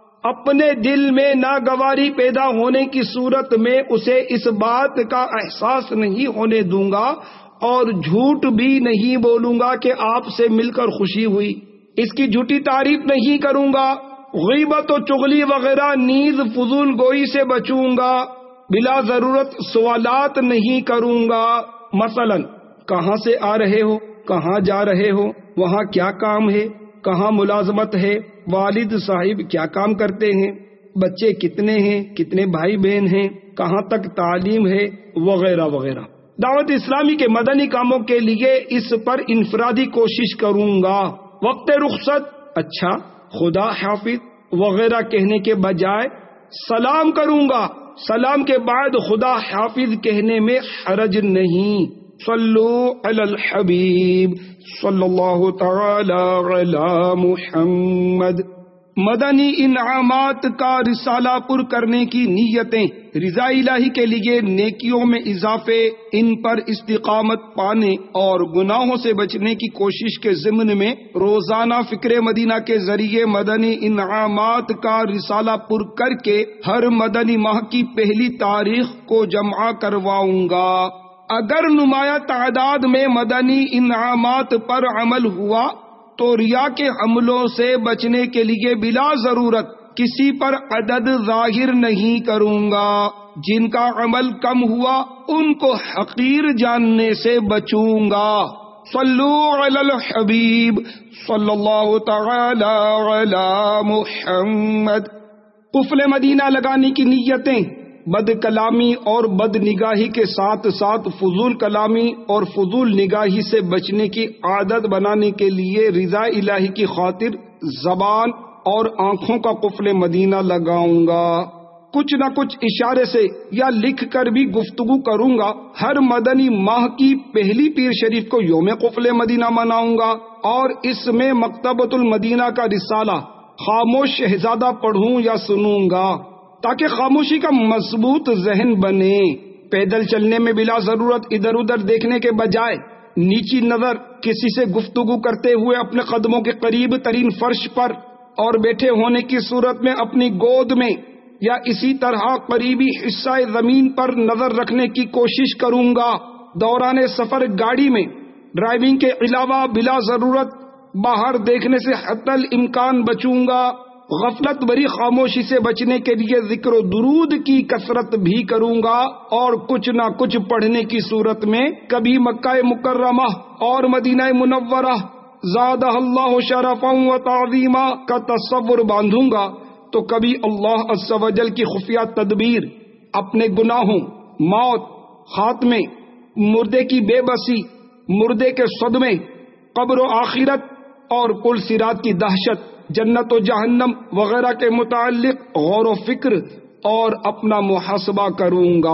اپنے دل میں ناگواری پیدا ہونے کی صورت میں اسے اس بات کا احساس نہیں ہونے دوں گا اور جھوٹ بھی نہیں بولوں گا کہ آپ سے مل کر خوشی ہوئی۔ اس کی جھوٹی تعریف نہیں کروں گا۔ غیبت و چغلی وغیرہ نیز فضول گوئی سے بچوں گا۔ بلا ضرورت سوالات نہیں کروں گا، مثلا کہاں سے آ رہے ہو، کہاں جا رہے ہو، وہاں کیا کام ہے، کہاں ملازمت ہے، والد صاحب کیا کام کرتے ہیں، بچے کتنے ہیں، کتنے بھائی بہن ہیں، کہاں تک تعلیم ہے، وغیرہ وغیرہ۔ دعوت اسلامی کے مدنی کاموں کے لیے اس پر انفرادی کوشش کروں گا۔ وقت رخصت، اچھا، خدا حافظ وغیرہ کہنے کے بجائے سلام کروں گا۔ سلام کے بعد خدا حافظ کہنے میں حرج نہیں۔ صلو علی الحبیب صلی اللہ تعالی علی محمد۔ مدنی انعامات کا رسالہ پر کرنے کی نیتیں، رضا الہی کے لیے نیکیوں میں اضافے، ان پر استقامت پانے اور گناہوں سے بچنے کی کوشش کے ضمن میں روزانہ فکر مدینہ کے ذریعے مدنی انعامات کا رسالہ پر کر کے ہر مدنی ماہ کی پہلی تاریخ کو جمع کرواؤں گا۔ اگر نمایاں تعداد میں مدنی انعامات پر عمل ہوا تو ریا کے حملوں سے بچنے کے لیے بلا ضرورت کسی پر عدد ظاہر نہیں کروں گا۔ جن کا عمل کم ہوا ان کو حقیر جاننے سے بچوں گا۔ صلو علی الحبیب صلی اللہ تعالی علی محمد۔ قفل مدینہ لگانے کی نیتیں، بد کلامی اور بد نگاہی کے ساتھ ساتھ فضول کلامی اور فضول نگاہی سے بچنے کی عادت بنانے کے لیے رضا الہی کی خاطر زبان اور آنکھوں کا قفل مدینہ لگاؤں گا۔ کچھ نہ کچھ اشارے سے یا لکھ کر بھی گفتگو کروں گا۔ ہر مدنی ماہ کی پہلی پیر شریف کو یوم قفل مدینہ مناؤں گا اور اس میں مکتبۃ المدینہ کا رسالہ خاموش شہزادہ پڑھوں یا سنوں گا تاکہ خاموشی کا مضبوط ذہن بنے۔ پیدل چلنے میں بلا ضرورت ادھر ادھر دیکھنے کے بجائے نیچی نظر کسی سے گفتگو کرتے ہوئے اپنے قدموں کے قریب ترین فرش پر اور بیٹھے ہونے کی صورت میں اپنی گود میں یا اسی طرح قریبی حصہ زمین پر نظر رکھنے کی کوشش کروں گا۔ دوران سفر گاڑی میں ڈرائیونگ کے علاوہ بلا ضرورت باہر دیکھنے سے حتی الامکان بچوں گا۔ غفلت بری خاموشی سے بچنے کے لیے ذکر و درود کی کثرت بھی کروں گا اور کچھ نہ کچھ پڑھنے کی صورت میں کبھی مکہ مکرمہ اور مدینہ منورہ زادہ اللہ شرفا و تعظیما کا تصور باندھوں گا تو کبھی اللہ عز و جل کی خفیہ تدبیر، اپنے گناہوں، موت، خاتمے، مردے کی بے بسی، مردے کے صدمے، قبر و آخرت اور پل صراط کی دہشت، جنت و جہنم وغیرہ کے متعلق غور و فکر اور اپنا محاسبہ کروں گا۔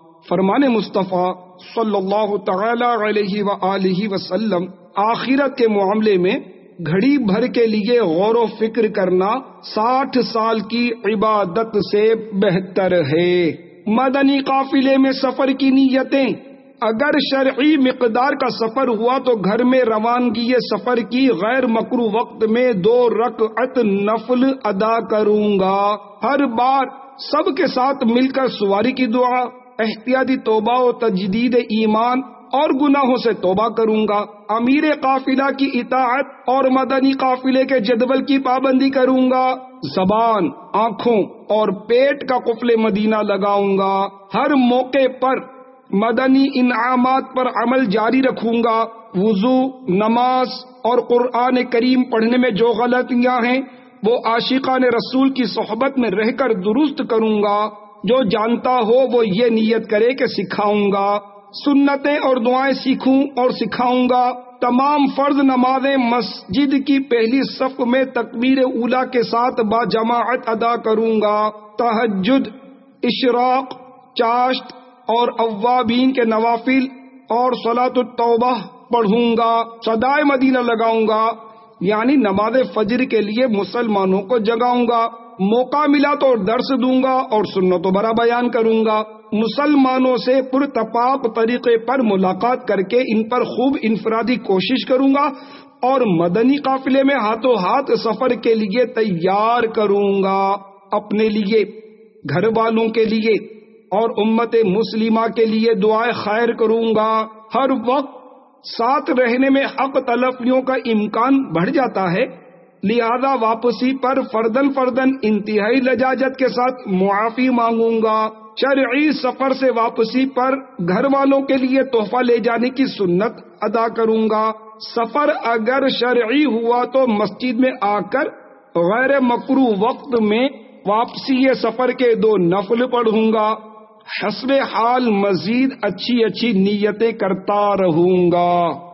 فرمان مصطفیٰ صلی اللہ تعالی علیہ وآلہ وسلم آخرت کے معاملے میں گھڑی بھر کے لیے غور و فکر کرنا ساٹھ سال کی عبادت سے بہتر ہے۔ مدنی قافلے میں سفر کی نیتیں، اگر شرعی مقدار کا سفر ہوا تو گھر میں روانگی سفر کی غیر مکروہ وقت میں دو رکعت نفل ادا کروں گا۔ ہر بار سب کے ساتھ مل کر سواری کی دعا، احتیاطی توبہ و تجدید ایمان اور گناہوں سے توبہ کروں گا۔ امیر قافلہ کی اطاعت اور مدنی قافلے کے جدول کی پابندی کروں گا۔ زبان، آنکھوں اور پیٹ کا قفل مدینہ لگاؤں گا۔ ہر موقع پر مدنی انعامات پر عمل جاری رکھوں گا۔ وضو، نماز اور قرآن کریم پڑھنے میں جو غلطیاں ہیں وہ عاشقان رسول کی صحبت میں رہ کر درست کروں گا۔ جو جانتا ہو وہ یہ نیت کرے کہ سکھاؤں گا۔ سنتیں اور دعائیں سیکھوں اور سکھاؤں گا۔ تمام فرض نمازیں مسجد کی پہلی صف میں تکبیر اولیٰ کے ساتھ با جماعت ادا کروں گا۔ تہجد، اشراق، چاشت اور اوابین کے نوافل اور صلاۃ التوبہ پڑھوں گا۔ صدائے مدینہ لگاؤں گا، یعنی نماز فجر کے لیے مسلمانوں کو جگاؤں گا۔ موقع ملا تو درس دوں گا اور سنت و برا بیان کروں گا۔ مسلمانوں سے پرتپاک طریقے پر ملاقات کر کے ان پر خوب انفرادی کوشش کروں گا اور مدنی قافلے میں ہاتھوں ہاتھ سفر کے لیے تیار کروں گا۔ اپنے لیے، گھر والوں کے لیے اور امت مسلمہ کے لیے دعائے خیر کروں گا۔ ہر وقت ساتھ رہنے میں حق تلفیوں کا امکان بڑھ جاتا ہے، لہذا واپسی پر فردن فردن انتہائی لجاجت کے ساتھ معافی مانگوں گا۔ شرعی سفر سے واپسی پر گھر والوں کے لیے تحفہ لے جانے کی سنت ادا کروں گا۔ سفر اگر شرعی ہوا تو مسجد میں آ کر غیر مکروہ وقت میں واپسی سفر کے دو نفل پڑھوں گا۔ حسب حال مزید اچھی اچھی نیتیں کرتا رہوں گا۔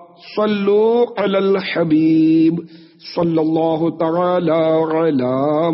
صلو علی الحبیب صلی اللہ تعالی علی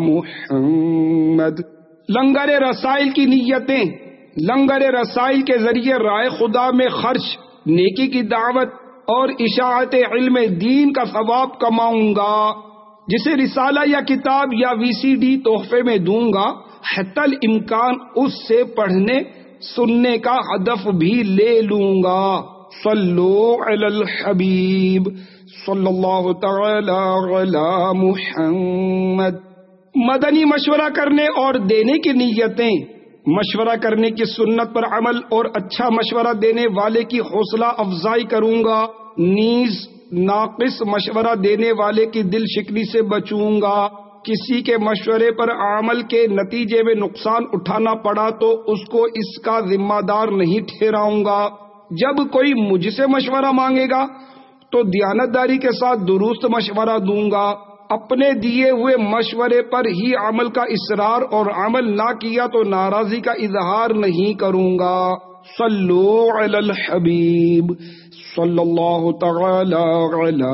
محمد۔ لنگر رسائل کی نیتیں، لنگر رسائل کے ذریعے رائے خدا میں خرچ، نیکی کی دعوت اور اشاعت علم دین کا ثواب کماؤں گا۔ جسے رسالہ یا کتاب یا وی سی ڈی تحفے میں دوں گا، حتی الامکان اس سے پڑھنے سننے کا ہدف بھی لے لوں گا۔ صلو علی الحبیب صلی اللہ تعالی علی محمد۔ مدنی مشورہ کرنے اور دینے کی نیتیں، مشورہ کرنے کی سنت پر عمل اور اچھا مشورہ دینے والے کی حوصلہ افزائی کروں گا، نیز ناقص مشورہ دینے والے کی دل شکنی سے بچوں گا۔ کسی کے مشورے پر عمل کے نتیجے میں نقصان اٹھانا پڑا تو اس کو اس کا ذمہ دار نہیں ٹھہراؤں گا۔ جب کوئی مجھ سے مشورہ مانگے گا تو دیانتداری کے ساتھ درست مشورہ دوں گا۔ اپنے دیے ہوئے مشورے پر ہی عمل کا اصرار اور عمل نہ کیا تو ناراضی کا اظہار نہیں کروں گا۔ صلو علی الحبیب صلی اللہ تعالی علی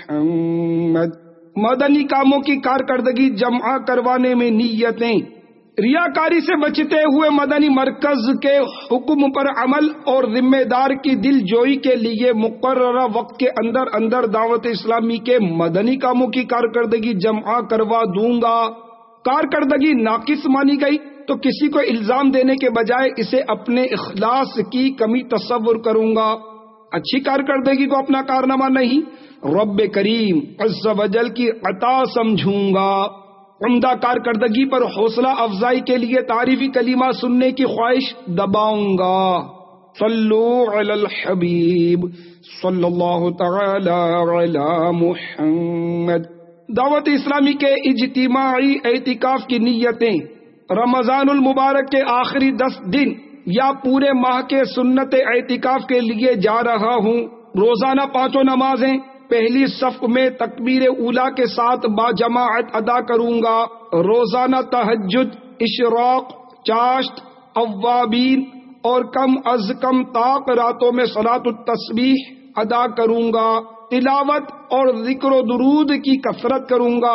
محمد۔ مدنی کاموں کی کارکردگی جمع کروانے میں نیتیں، ریاکاری سے بچتے ہوئے مدنی مرکز کے حکم پر عمل اور ذمہ دار کی دل جوئی کے لیے مقررہ وقت کے اندر اندر دعوت اسلامی کے مدنی کاموں کی کارکردگی جمع کروا دوں گا۔ کارکردگی ناقص مانی گئی تو کسی کو الزام دینے کے بجائے اسے اپنے اخلاص کی کمی تصور کروں گا، اچھی کارکردگی کو اپنا کارنامہ نہیں، رب کریم عز و جل کی عطا سمجھوں گا۔ عمدہ کارکردگی پر حوصلہ افزائی کے لیے تعریفی کلمہ سننے کی خواہش دباؤں گا۔ صلو علی الحبیب صلی اللہ تعالی علی محمد۔ دعوت اسلامی کے اجتماعی اعتکاف کی نیتیں رمضان المبارک کے آخری دس دن یا پورے ماہ کے سنت اعتکاف کے لیے جا رہا ہوں۔ روزانہ پانچوں نمازیں پہلی صف میں تکبیر اولیٰ کے ساتھ باجماعت ادا کروں گا۔ روزانہ تہجد، اشراق، چاشت، اوابین اور کم از کم طاق راتوں میں صلاۃ التسبیح ادا کروں گا۔ تلاوت اور ذکر و درود کی کثرت کروں گا۔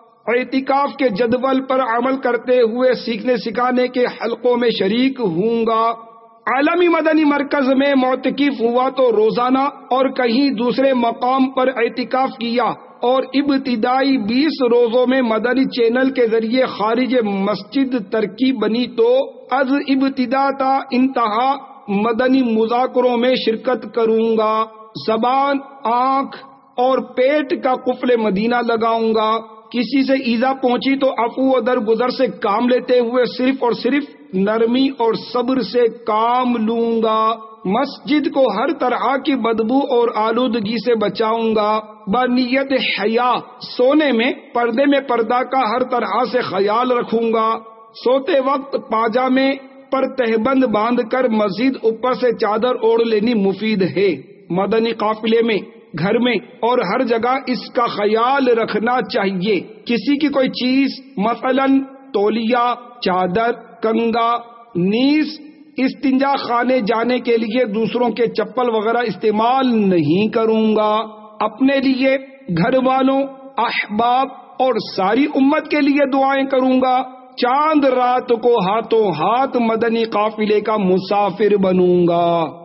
اعتکاف کے جدول پر عمل کرتے ہوئے سیکھنے سکھانے کے حلقوں میں شریک ہوں گا۔ عالمی مدنی مرکز میں معتکف ہوا تو روزانہ اور کہیں دوسرے مقام پر اعتکاف کیا، اور ابتدائی بیس روزوں میں مدنی چینل کے ذریعے خارج مسجد ترکیب بنی تو از ابتدا تا انتہا مدنی مذاکروں میں شرکت کروں گا۔ زبان، آنکھ اور پیٹ کا قفل مدینہ لگاؤں گا۔ کسی سے ایذا پہنچی تو عفو و درگزر سے کام لیتے ہوئے صرف اور صرف نرمی اور صبر سے کام لوں گا۔ مسجد کو ہر طرح کی بدبو اور آلودگی سے بچاؤں گا۔ بنیت حیا سونے میں پردے میں پردہ کا ہر طرح سے خیال رکھوں گا۔ سوتے وقت پاجامے پر تہبند باندھ کر مزید اوپر سے چادر اوڑھ لینی مفید ہے۔ مدنی قافلے میں، گھر میں اور ہر جگہ اس کا خیال رکھنا چاہیے۔ کسی کی کوئی چیز مثلاً تولیہ، چادر، کنگا، نیز استنجا خانے جانے کے لیے دوسروں کے چپل وغیرہ استعمال نہیں کروں گا۔ اپنے لیے، گھر والوں، احباب اور ساری امت کے لیے دعائیں کروں گا۔ چاند رات کو ہاتھوں ہاتھ مدنی قافلے کا مسافر بنوں گا۔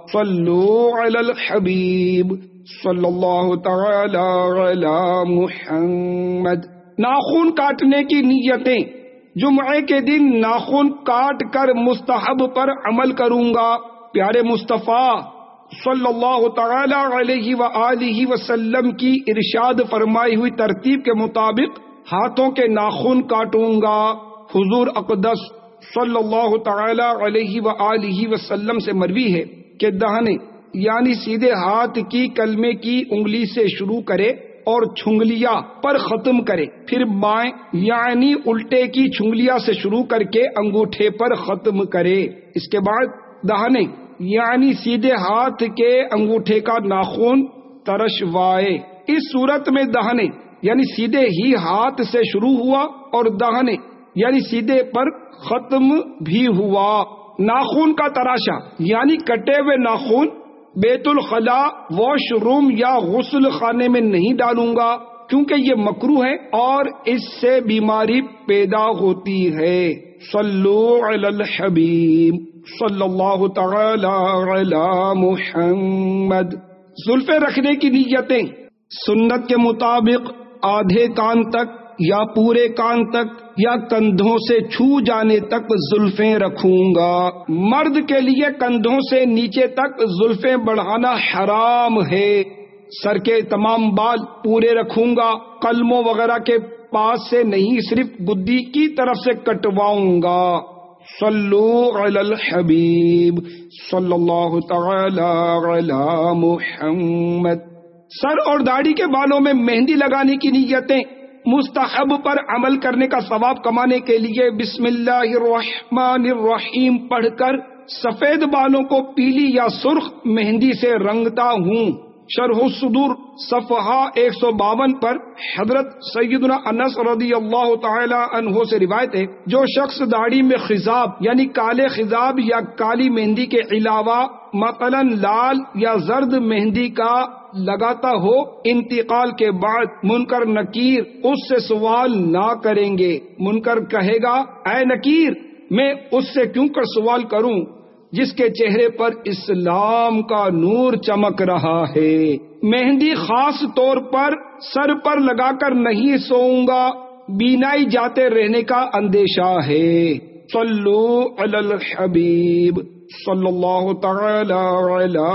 صلو علی الحبیب صلی اللہ تعالی علی محمد۔ ناخن کاٹنے کی نیتیں جمعے کے دن ناخن کاٹ کر مستحب پر عمل کروں گا۔ پیارے مصطفیٰ صلی اللہ تعالی علیہ وآلہ وسلم کی ارشاد فرمائی ہوئی ترتیب کے مطابق ہاتھوں کے ناخن کاٹوں گا۔ حضور اقدس صلی اللہ تعالی علیہ وآلہ وسلم سے مروی ہے کہ دہنے یعنی سیدھے ہاتھ کی کلمے کی انگلی سے شروع کرے اور چھنگلیاں پر ختم کرے، پھر بائیں یعنی الٹے کی چھنگلیاں سے شروع کر کے انگوٹھے پر ختم کرے۔ اس کے بعد دہنے یعنی سیدھے ہاتھ کے انگوٹھے کا ناخن ترشوائے۔ اس صورت میں دہنے یعنی سیدھے ہی ہاتھ سے شروع ہوا اور دہنے یعنی سیدھے پر ختم بھی ہوا۔ ناخن کا تراشا یعنی کٹے ہوئے ناخن بیت الخلاء، واش روم یا غسل خانے میں نہیں ڈالوں گا، کیونکہ یہ مکروہ ہے اور اس سے بیماری پیدا ہوتی ہے۔ صلو علی الحبیب صلی اللہ تعالی علی محمد۔ زلفیں رکھنے کی نیتیں سنت کے مطابق آدھے کان تک یا پورے کان تک یا کندھوں سے چھو جانے تک زلفیں رکھوں گا۔ مرد کے لیے کندھوں سے نیچے تک زلفیں بڑھانا حرام ہے۔ سر کے تمام بال پورے رکھوں گا، قلموں وغیرہ کے پاس سے نہیں، صرف گدی کی طرف سے کٹواؤں گا۔ صلو علی الحبیب صلی اللہ تعالی علی محمد۔ سر اور داڑھی کے بالوں میں مہندی لگانے کی نیتیں مستحب پر عمل کرنے کا ثواب کمانے کے لیے بسم اللہ الرحمن الرحیم پڑھ کر سفید بالوں کو پیلی یا سرخ مہندی سے رنگتا ہوں۔ شرح الصدور صفحہ ایک سو باون پر حضرت سیدنا انس رضی اللہ تعالی عنہ سے روایت ہے، جو شخص داڑھی میں خضاب یعنی کالے خضاب یا کالی مہندی کے علاوہ مثلا لال یا زرد مہندی کا لگاتا ہو، انتقال کے بعد منکر نکیر اس سے سوال نہ کریں گے۔ منکر کہے گا اے نکیر، میں اس سے کیوں کر سوال کروں جس کے چہرے پر اسلام کا نور چمک رہا ہے۔ مہندی خاص طور پر سر پر لگا کر نہیں سوؤں گا، بینائی جاتے رہنے کا اندیشہ ہے۔ صلو علی الحبیب صلی اللہ تعالی علی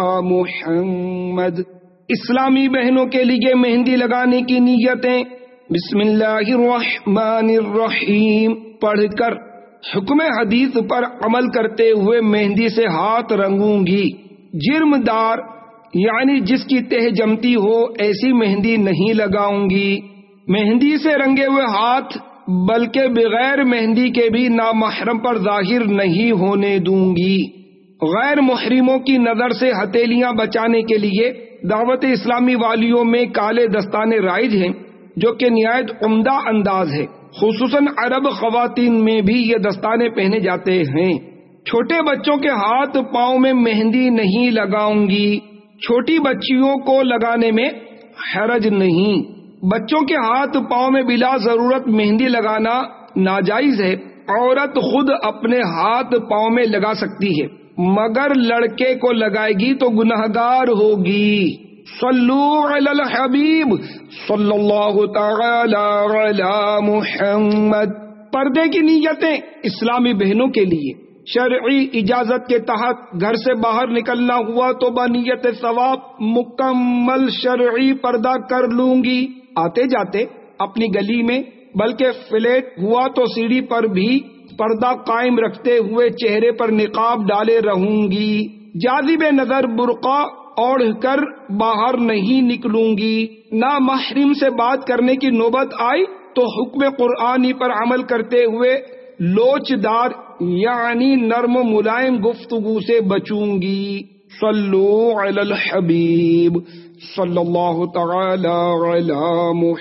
محمد۔ اسلامی بہنوں کے لیے مہندی لگانے کی نیتیں بسم اللہ الرحمن الرحیم پڑھ کر حکم حدیث پر عمل کرتے ہوئے مہندی سے ہاتھ رنگوں گی۔ جرم دار یعنی جس کی تہ جمتی ہو ایسی مہندی نہیں لگاؤں گی۔ مہندی سے رنگے ہوئے ہاتھ بلکہ بغیر مہندی کے بھی نامحرم پر ظاہر نہیں ہونے دوں گی۔ غیر محرموں کی نظر سے ہتھیلیاں بچانے کے لیے دعوت اسلامی والیوں میں کالے دستانے رائج ہیں، جو کہ نہایت عمدہ انداز ہے۔ خصوصاً عرب خواتین میں بھی یہ دستانے پہنے جاتے ہیں۔ چھوٹے بچوں کے ہاتھ پاؤں میں مہندی نہیں لگاؤں گی۔ چھوٹی بچیوں کو لگانے میں حرج نہیں۔ بچوں کے ہاتھ پاؤں میں بلا ضرورت مہندی لگانا ناجائز ہے۔ عورت خود اپنے ہاتھ پاؤں میں لگا سکتی ہے، مگر لڑکے کو لگائے گی تو گنہگار ہوگی۔ صلو علی الحبیب صلی اللہ تعالی علی محمد۔ پردے کی نیتیں اسلامی بہنوں کے لیے شرعی اجازت کے تحت گھر سے باہر نکلنا ہوا تو بنیت ثواب مکمل شرعی پردہ کر لوں گی۔ آتے جاتے اپنی گلی میں بلکہ فلیٹ ہوا تو سیڑھی پر بھی پردہ قائم رکھتے ہوئے چہرے پر نقاب ڈالے رہوں گی۔ جاذب نظر برقع اوڑھ کر باہر نہیں نکلوں گی۔ نہ محرم سے بات کرنے کی نوبت آئی تو حکم قرآنی پر عمل کرتے ہوئے لوچ دار یعنی نرم و ملائم گفتگو سے بچوں گی۔ صلو علی الحبیب صلی اللہ تعالی علی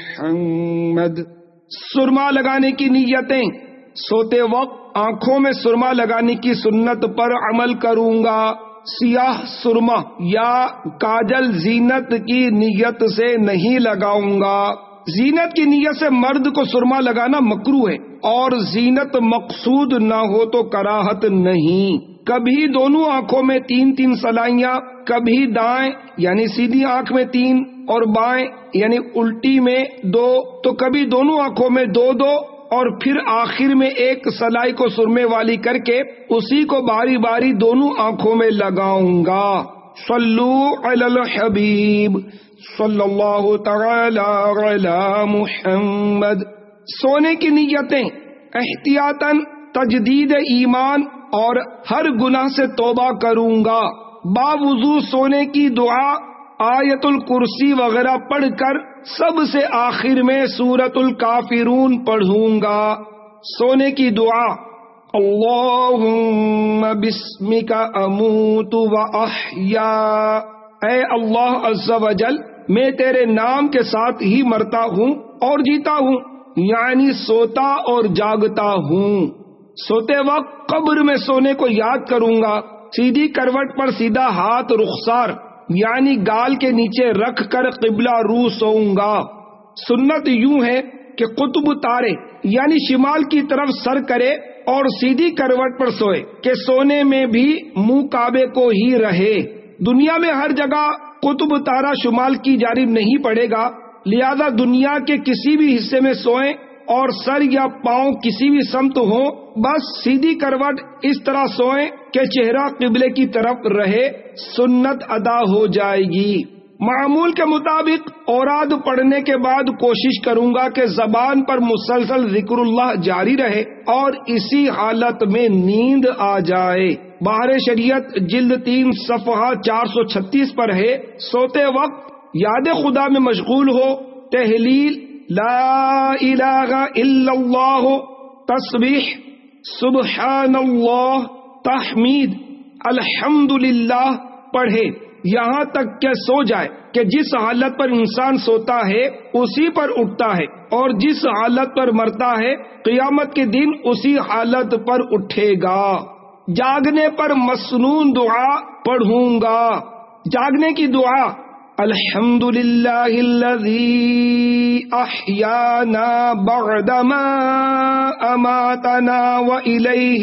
محمد۔ سرما لگانے کی نیتیں سوتے وقت آنکھوں میں سرما لگانے کی سنت پر عمل کروں گا۔ سیاہ سرما یا کاجل زینت کی نیت سے نہیں لگاؤں گا۔ زینت کی نیت سے مرد کو سرما لگانا مکروہ ہے، اور زینت مقصود نہ ہو تو کراہت نہیں۔ کبھی دونوں آنکھوں میں تین تین سلائیاں، کبھی دائیں یعنی سیدھی آنکھ میں تین اور بائیں یعنی الٹی میں دو، تو کبھی دونوں آنکھوں میں دو دو اور پھر آخر میں ایک سلائی کو سرمے والی کر کے اسی کو باری باری دونوں آنکھوں میں لگاؤں گا۔ صلو علی الحبیب صلی اللہ تعالی علی محمد۔ سونے کی نیتیں احتیاطاً تجدید ایمان اور ہر گناہ سے توبہ کروں گا۔ باوضو سونے کی دعا آیت الکرسی وغیرہ پڑھ کر سب سے آخر میں سورۃ الکافرون پڑھوں گا۔ سونے کی دعا اللہم بسمک اموت و احیا، اے اللہ عز و جل میں تیرے نام کے ساتھ ہی مرتا ہوں اور جیتا ہوں، یعنی سوتا اور جاگتا ہوں۔ سوتے وقت قبر میں سونے کو یاد کروں گا۔ سیدھی کروٹ پر سیدھا ہاتھ رخسار یعنی گال کے نیچے رکھ کر قبلہ رو سوؤں گا۔ سنت یوں ہے کہ قطب تارے یعنی شمال کی طرف سر کرے اور سیدھی کروٹ پر سوئے کہ سونے میں بھی منہ کعبے کو ہی رہے۔ دنیا میں ہر جگہ قطب تارا شمال کی جانب نہیں پڑے گا، لہذا دنیا کے کسی بھی حصے میں سوئیں اور سر یا پاؤں کسی بھی سمت ہو، بس سیدھی کروٹ اس طرح سوئیں کہ چہرہ قبلے کی طرف رہے، سنت ادا ہو جائے گی۔ معمول کے مطابق اوراد پڑھنے کے بعد کوشش کروں گا کہ زبان پر مسلسل ذکر اللہ جاری رہے اور اسی حالت میں نیند آ جائے۔ بہار شریعت جلد تین صفحہ چار سو چھتیس پر ہے۔ سوتے وقت یاد خدا میں مشغول ہو، تحلیل لا الہ الا اللہ، تسبیح سبحان اللہ، تحمید الحمدللہ پڑھے یہاں تک کہ سو جائے کہ جس حالت پر انسان سوتا ہے اسی پر اٹھتا ہے، اور جس حالت پر مرتا ہے قیامت کے دن اسی حالت پر اٹھے گا۔ جاگنے پر مسنون دعا پڑھوں گا۔ جاگنے کی دعا الحمد للہ الذی احیانا بعدما اماتنا والیہ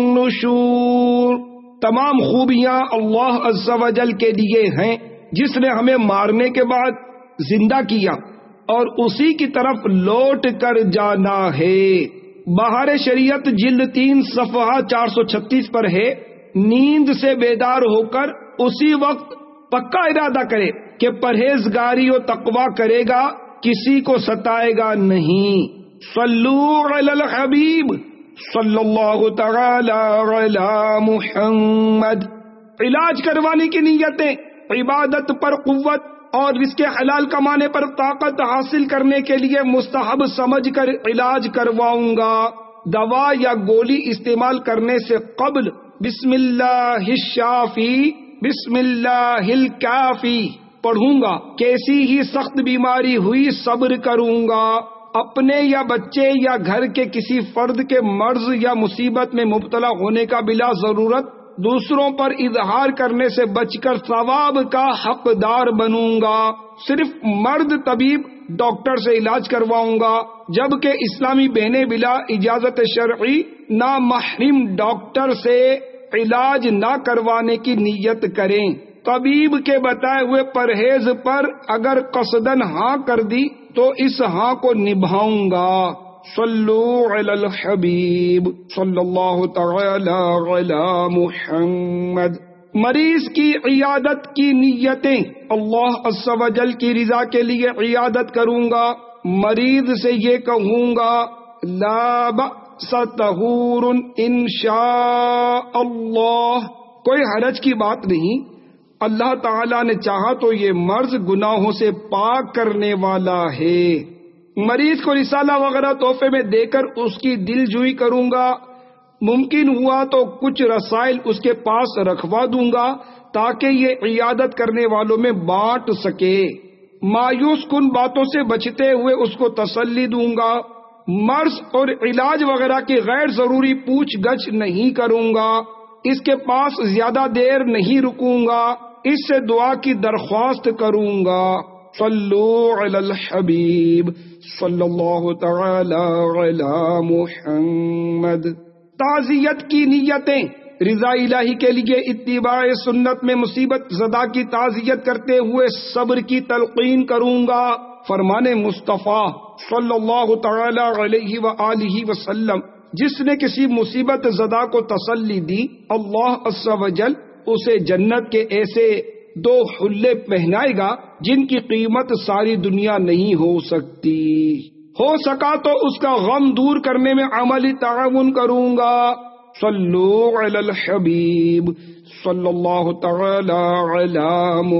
النشور۔ تمام خوبیاں اللہ عز و جل کے لیے ہیں جس نے ہمیں مارنے کے بعد زندہ کیا اور اسی کی طرف لوٹ کر جانا ہے۔ بہار شریعت جلد تین صفحہ چار سو چھتیس پر ہے۔ نیند سے بیدار ہو کر اسی وقت پکا ارادہ کرے کہ پرہیزگاری و تقوی کرے گا، کسی کو ستائے گا نہیں۔ صلو علی الحبیب صلی اللہ تعالی علی محمد۔ علاج کروانے کی نیتیں عبادت پر قوت اور رزق حلال کمانے پر طاقت حاصل کرنے کے لیے مستحب سمجھ کر علاج کرواؤں گا۔ دوا یا گولی استعمال کرنے سے قبل بسم اللہ الشافی بسم اللہ الکافی پڑھوں گا۔ کیسی ہی سخت بیماری ہوئی صبر کروں گا۔ اپنے یا بچے یا گھر کے کسی فرد کے مرض یا مصیبت میں مبتلا ہونے کا بلا ضرورت دوسروں پر اظہار کرنے سے بچ کر ثواب کا حقدار بنوں گا۔ صرف مرد طبیب ڈاکٹر سے علاج کرواؤں گا، جبکہ اسلامی بہنیں بلا اجازت شرعی نامحرم ڈاکٹر سے علاج نہ کروانے کی نیت کریں۔ طبیب کے بتائے ہوئے پرہیز پر اگر قصدن ہاں کر دی تو اس ہاں کو نبھاؤں گا۔ صلو علی الحبیب صلی اللہ تعالی علی محمد۔ مریض کی عیادت کی نیتیں اللہ عز و جل کی رضا کے لیے عیادت کروں گا۔ مریض سے یہ کہوں گا لا بأس طہور انشاء اللہ، کوئی حرج کی بات نہیں، اللہ تعالیٰ نے چاہا تو یہ مرض گناہوں سے پاک کرنے والا ہے۔ مریض کو رسالہ وغیرہ تحفے میں دے کر اس کی دل جوئی کروں گا۔ ممکن ہوا تو کچھ رسائل اس کے پاس رکھوا دوں گا تاکہ یہ عیادت کرنے والوں میں بانٹ سکے۔ مایوس کن باتوں سے بچتے ہوئے اس کو تسلی دوں گا۔ مرض اور علاج وغیرہ کی غیر ضروری پوچھ گچھ نہیں کروں گا۔ اس کے پاس زیادہ دیر نہیں رکوں گا، اس سے دعا کی درخواست کروں گا۔ صلو علی الحبیب صلی اللہ تعالی علی محمد۔ تعزیت کی نیتیں رضا الہی کے لیے اتباع سنت میں مصیبت زدہ کی تعزیت کرتے ہوئے صبر کی تلقین کروں گا۔ فرمان مصطفیٰ صلی اللہ تعالی علیہ وآلہ وسلم، جس نے کسی مصیبت زدہ کو تسلی دی اللہ عز و جل اسے جنت کے ایسے دو حلے پہنائے گا جن کی قیمت ساری دنیا نہیں ہو سکتی۔ ہو سکا تو اس کا غم دور کرنے میں عملی تعاون کروں گا۔ صلو علی الحبیب صلی اللہ تعالی علی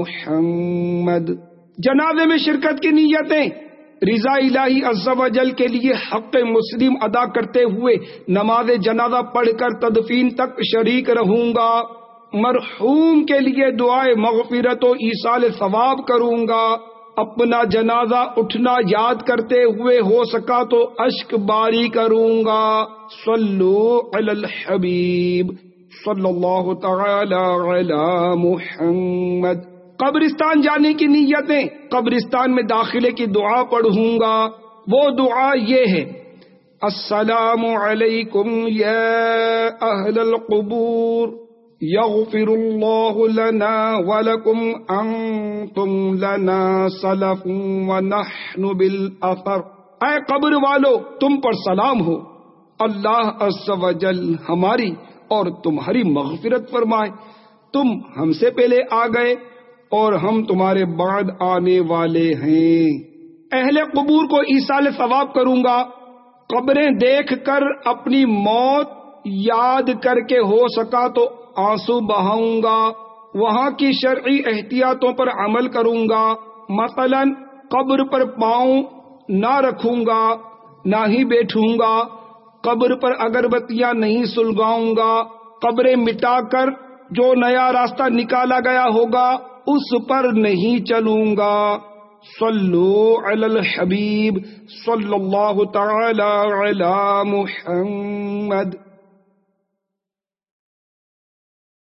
محمد۔ جنازے میں شرکت کی نیتیں رضا الہی عز و جل کے لیے حق مسلم ادا کرتے ہوئے نماز جنازہ پڑھ کر تدفین تک شریک رہوں گا۔ مرحوم کے لیے دعائے مغفرت و ایصال ثواب کروں گا۔ اپنا جنازہ اٹھنا یاد کرتے ہوئے ہو سکا تو اشک باری کروں گا۔ صلو علی الحبیب صلی اللہ تعالی علی محمد۔ قبرستان جانے کی نیتیں قبرستان میں داخلے کی دعا پڑھوں گا۔ وہ دعا یہ ہے السلام علیکم یا اہل القبور یغفر اللہ لنا ولکم انتم لنا سلف ونحن بالاثر۔ اے قبر والو تم پر سلام ہو، اللہ عز و جل ہماری اور تمہاری مغفرت فرمائے۔ تم ہم سے پہلے آ گئے اور ہم تمہارے بعد آنے والے ہیں۔ اہل قبور کو ایصال ثواب کروں گا۔ قبریں دیکھ کر اپنی موت یاد کر کے ہو سکا تو آنسو بہاؤں گا۔ وہاں کی شرعی احتیاطوں پر عمل کروں گا، مثلا قبر پر پاؤں نہ رکھوں گا، نہ ہی بیٹھوں گا، قبر پر اگربتیاں نہیں سلگاؤں گا، قبریں مٹا کر جو نیا راستہ نکالا گیا ہوگا اس پر نہیں چلوں گا۔ صلو علی الحبیب صلی اللہ تعالی علی محمد۔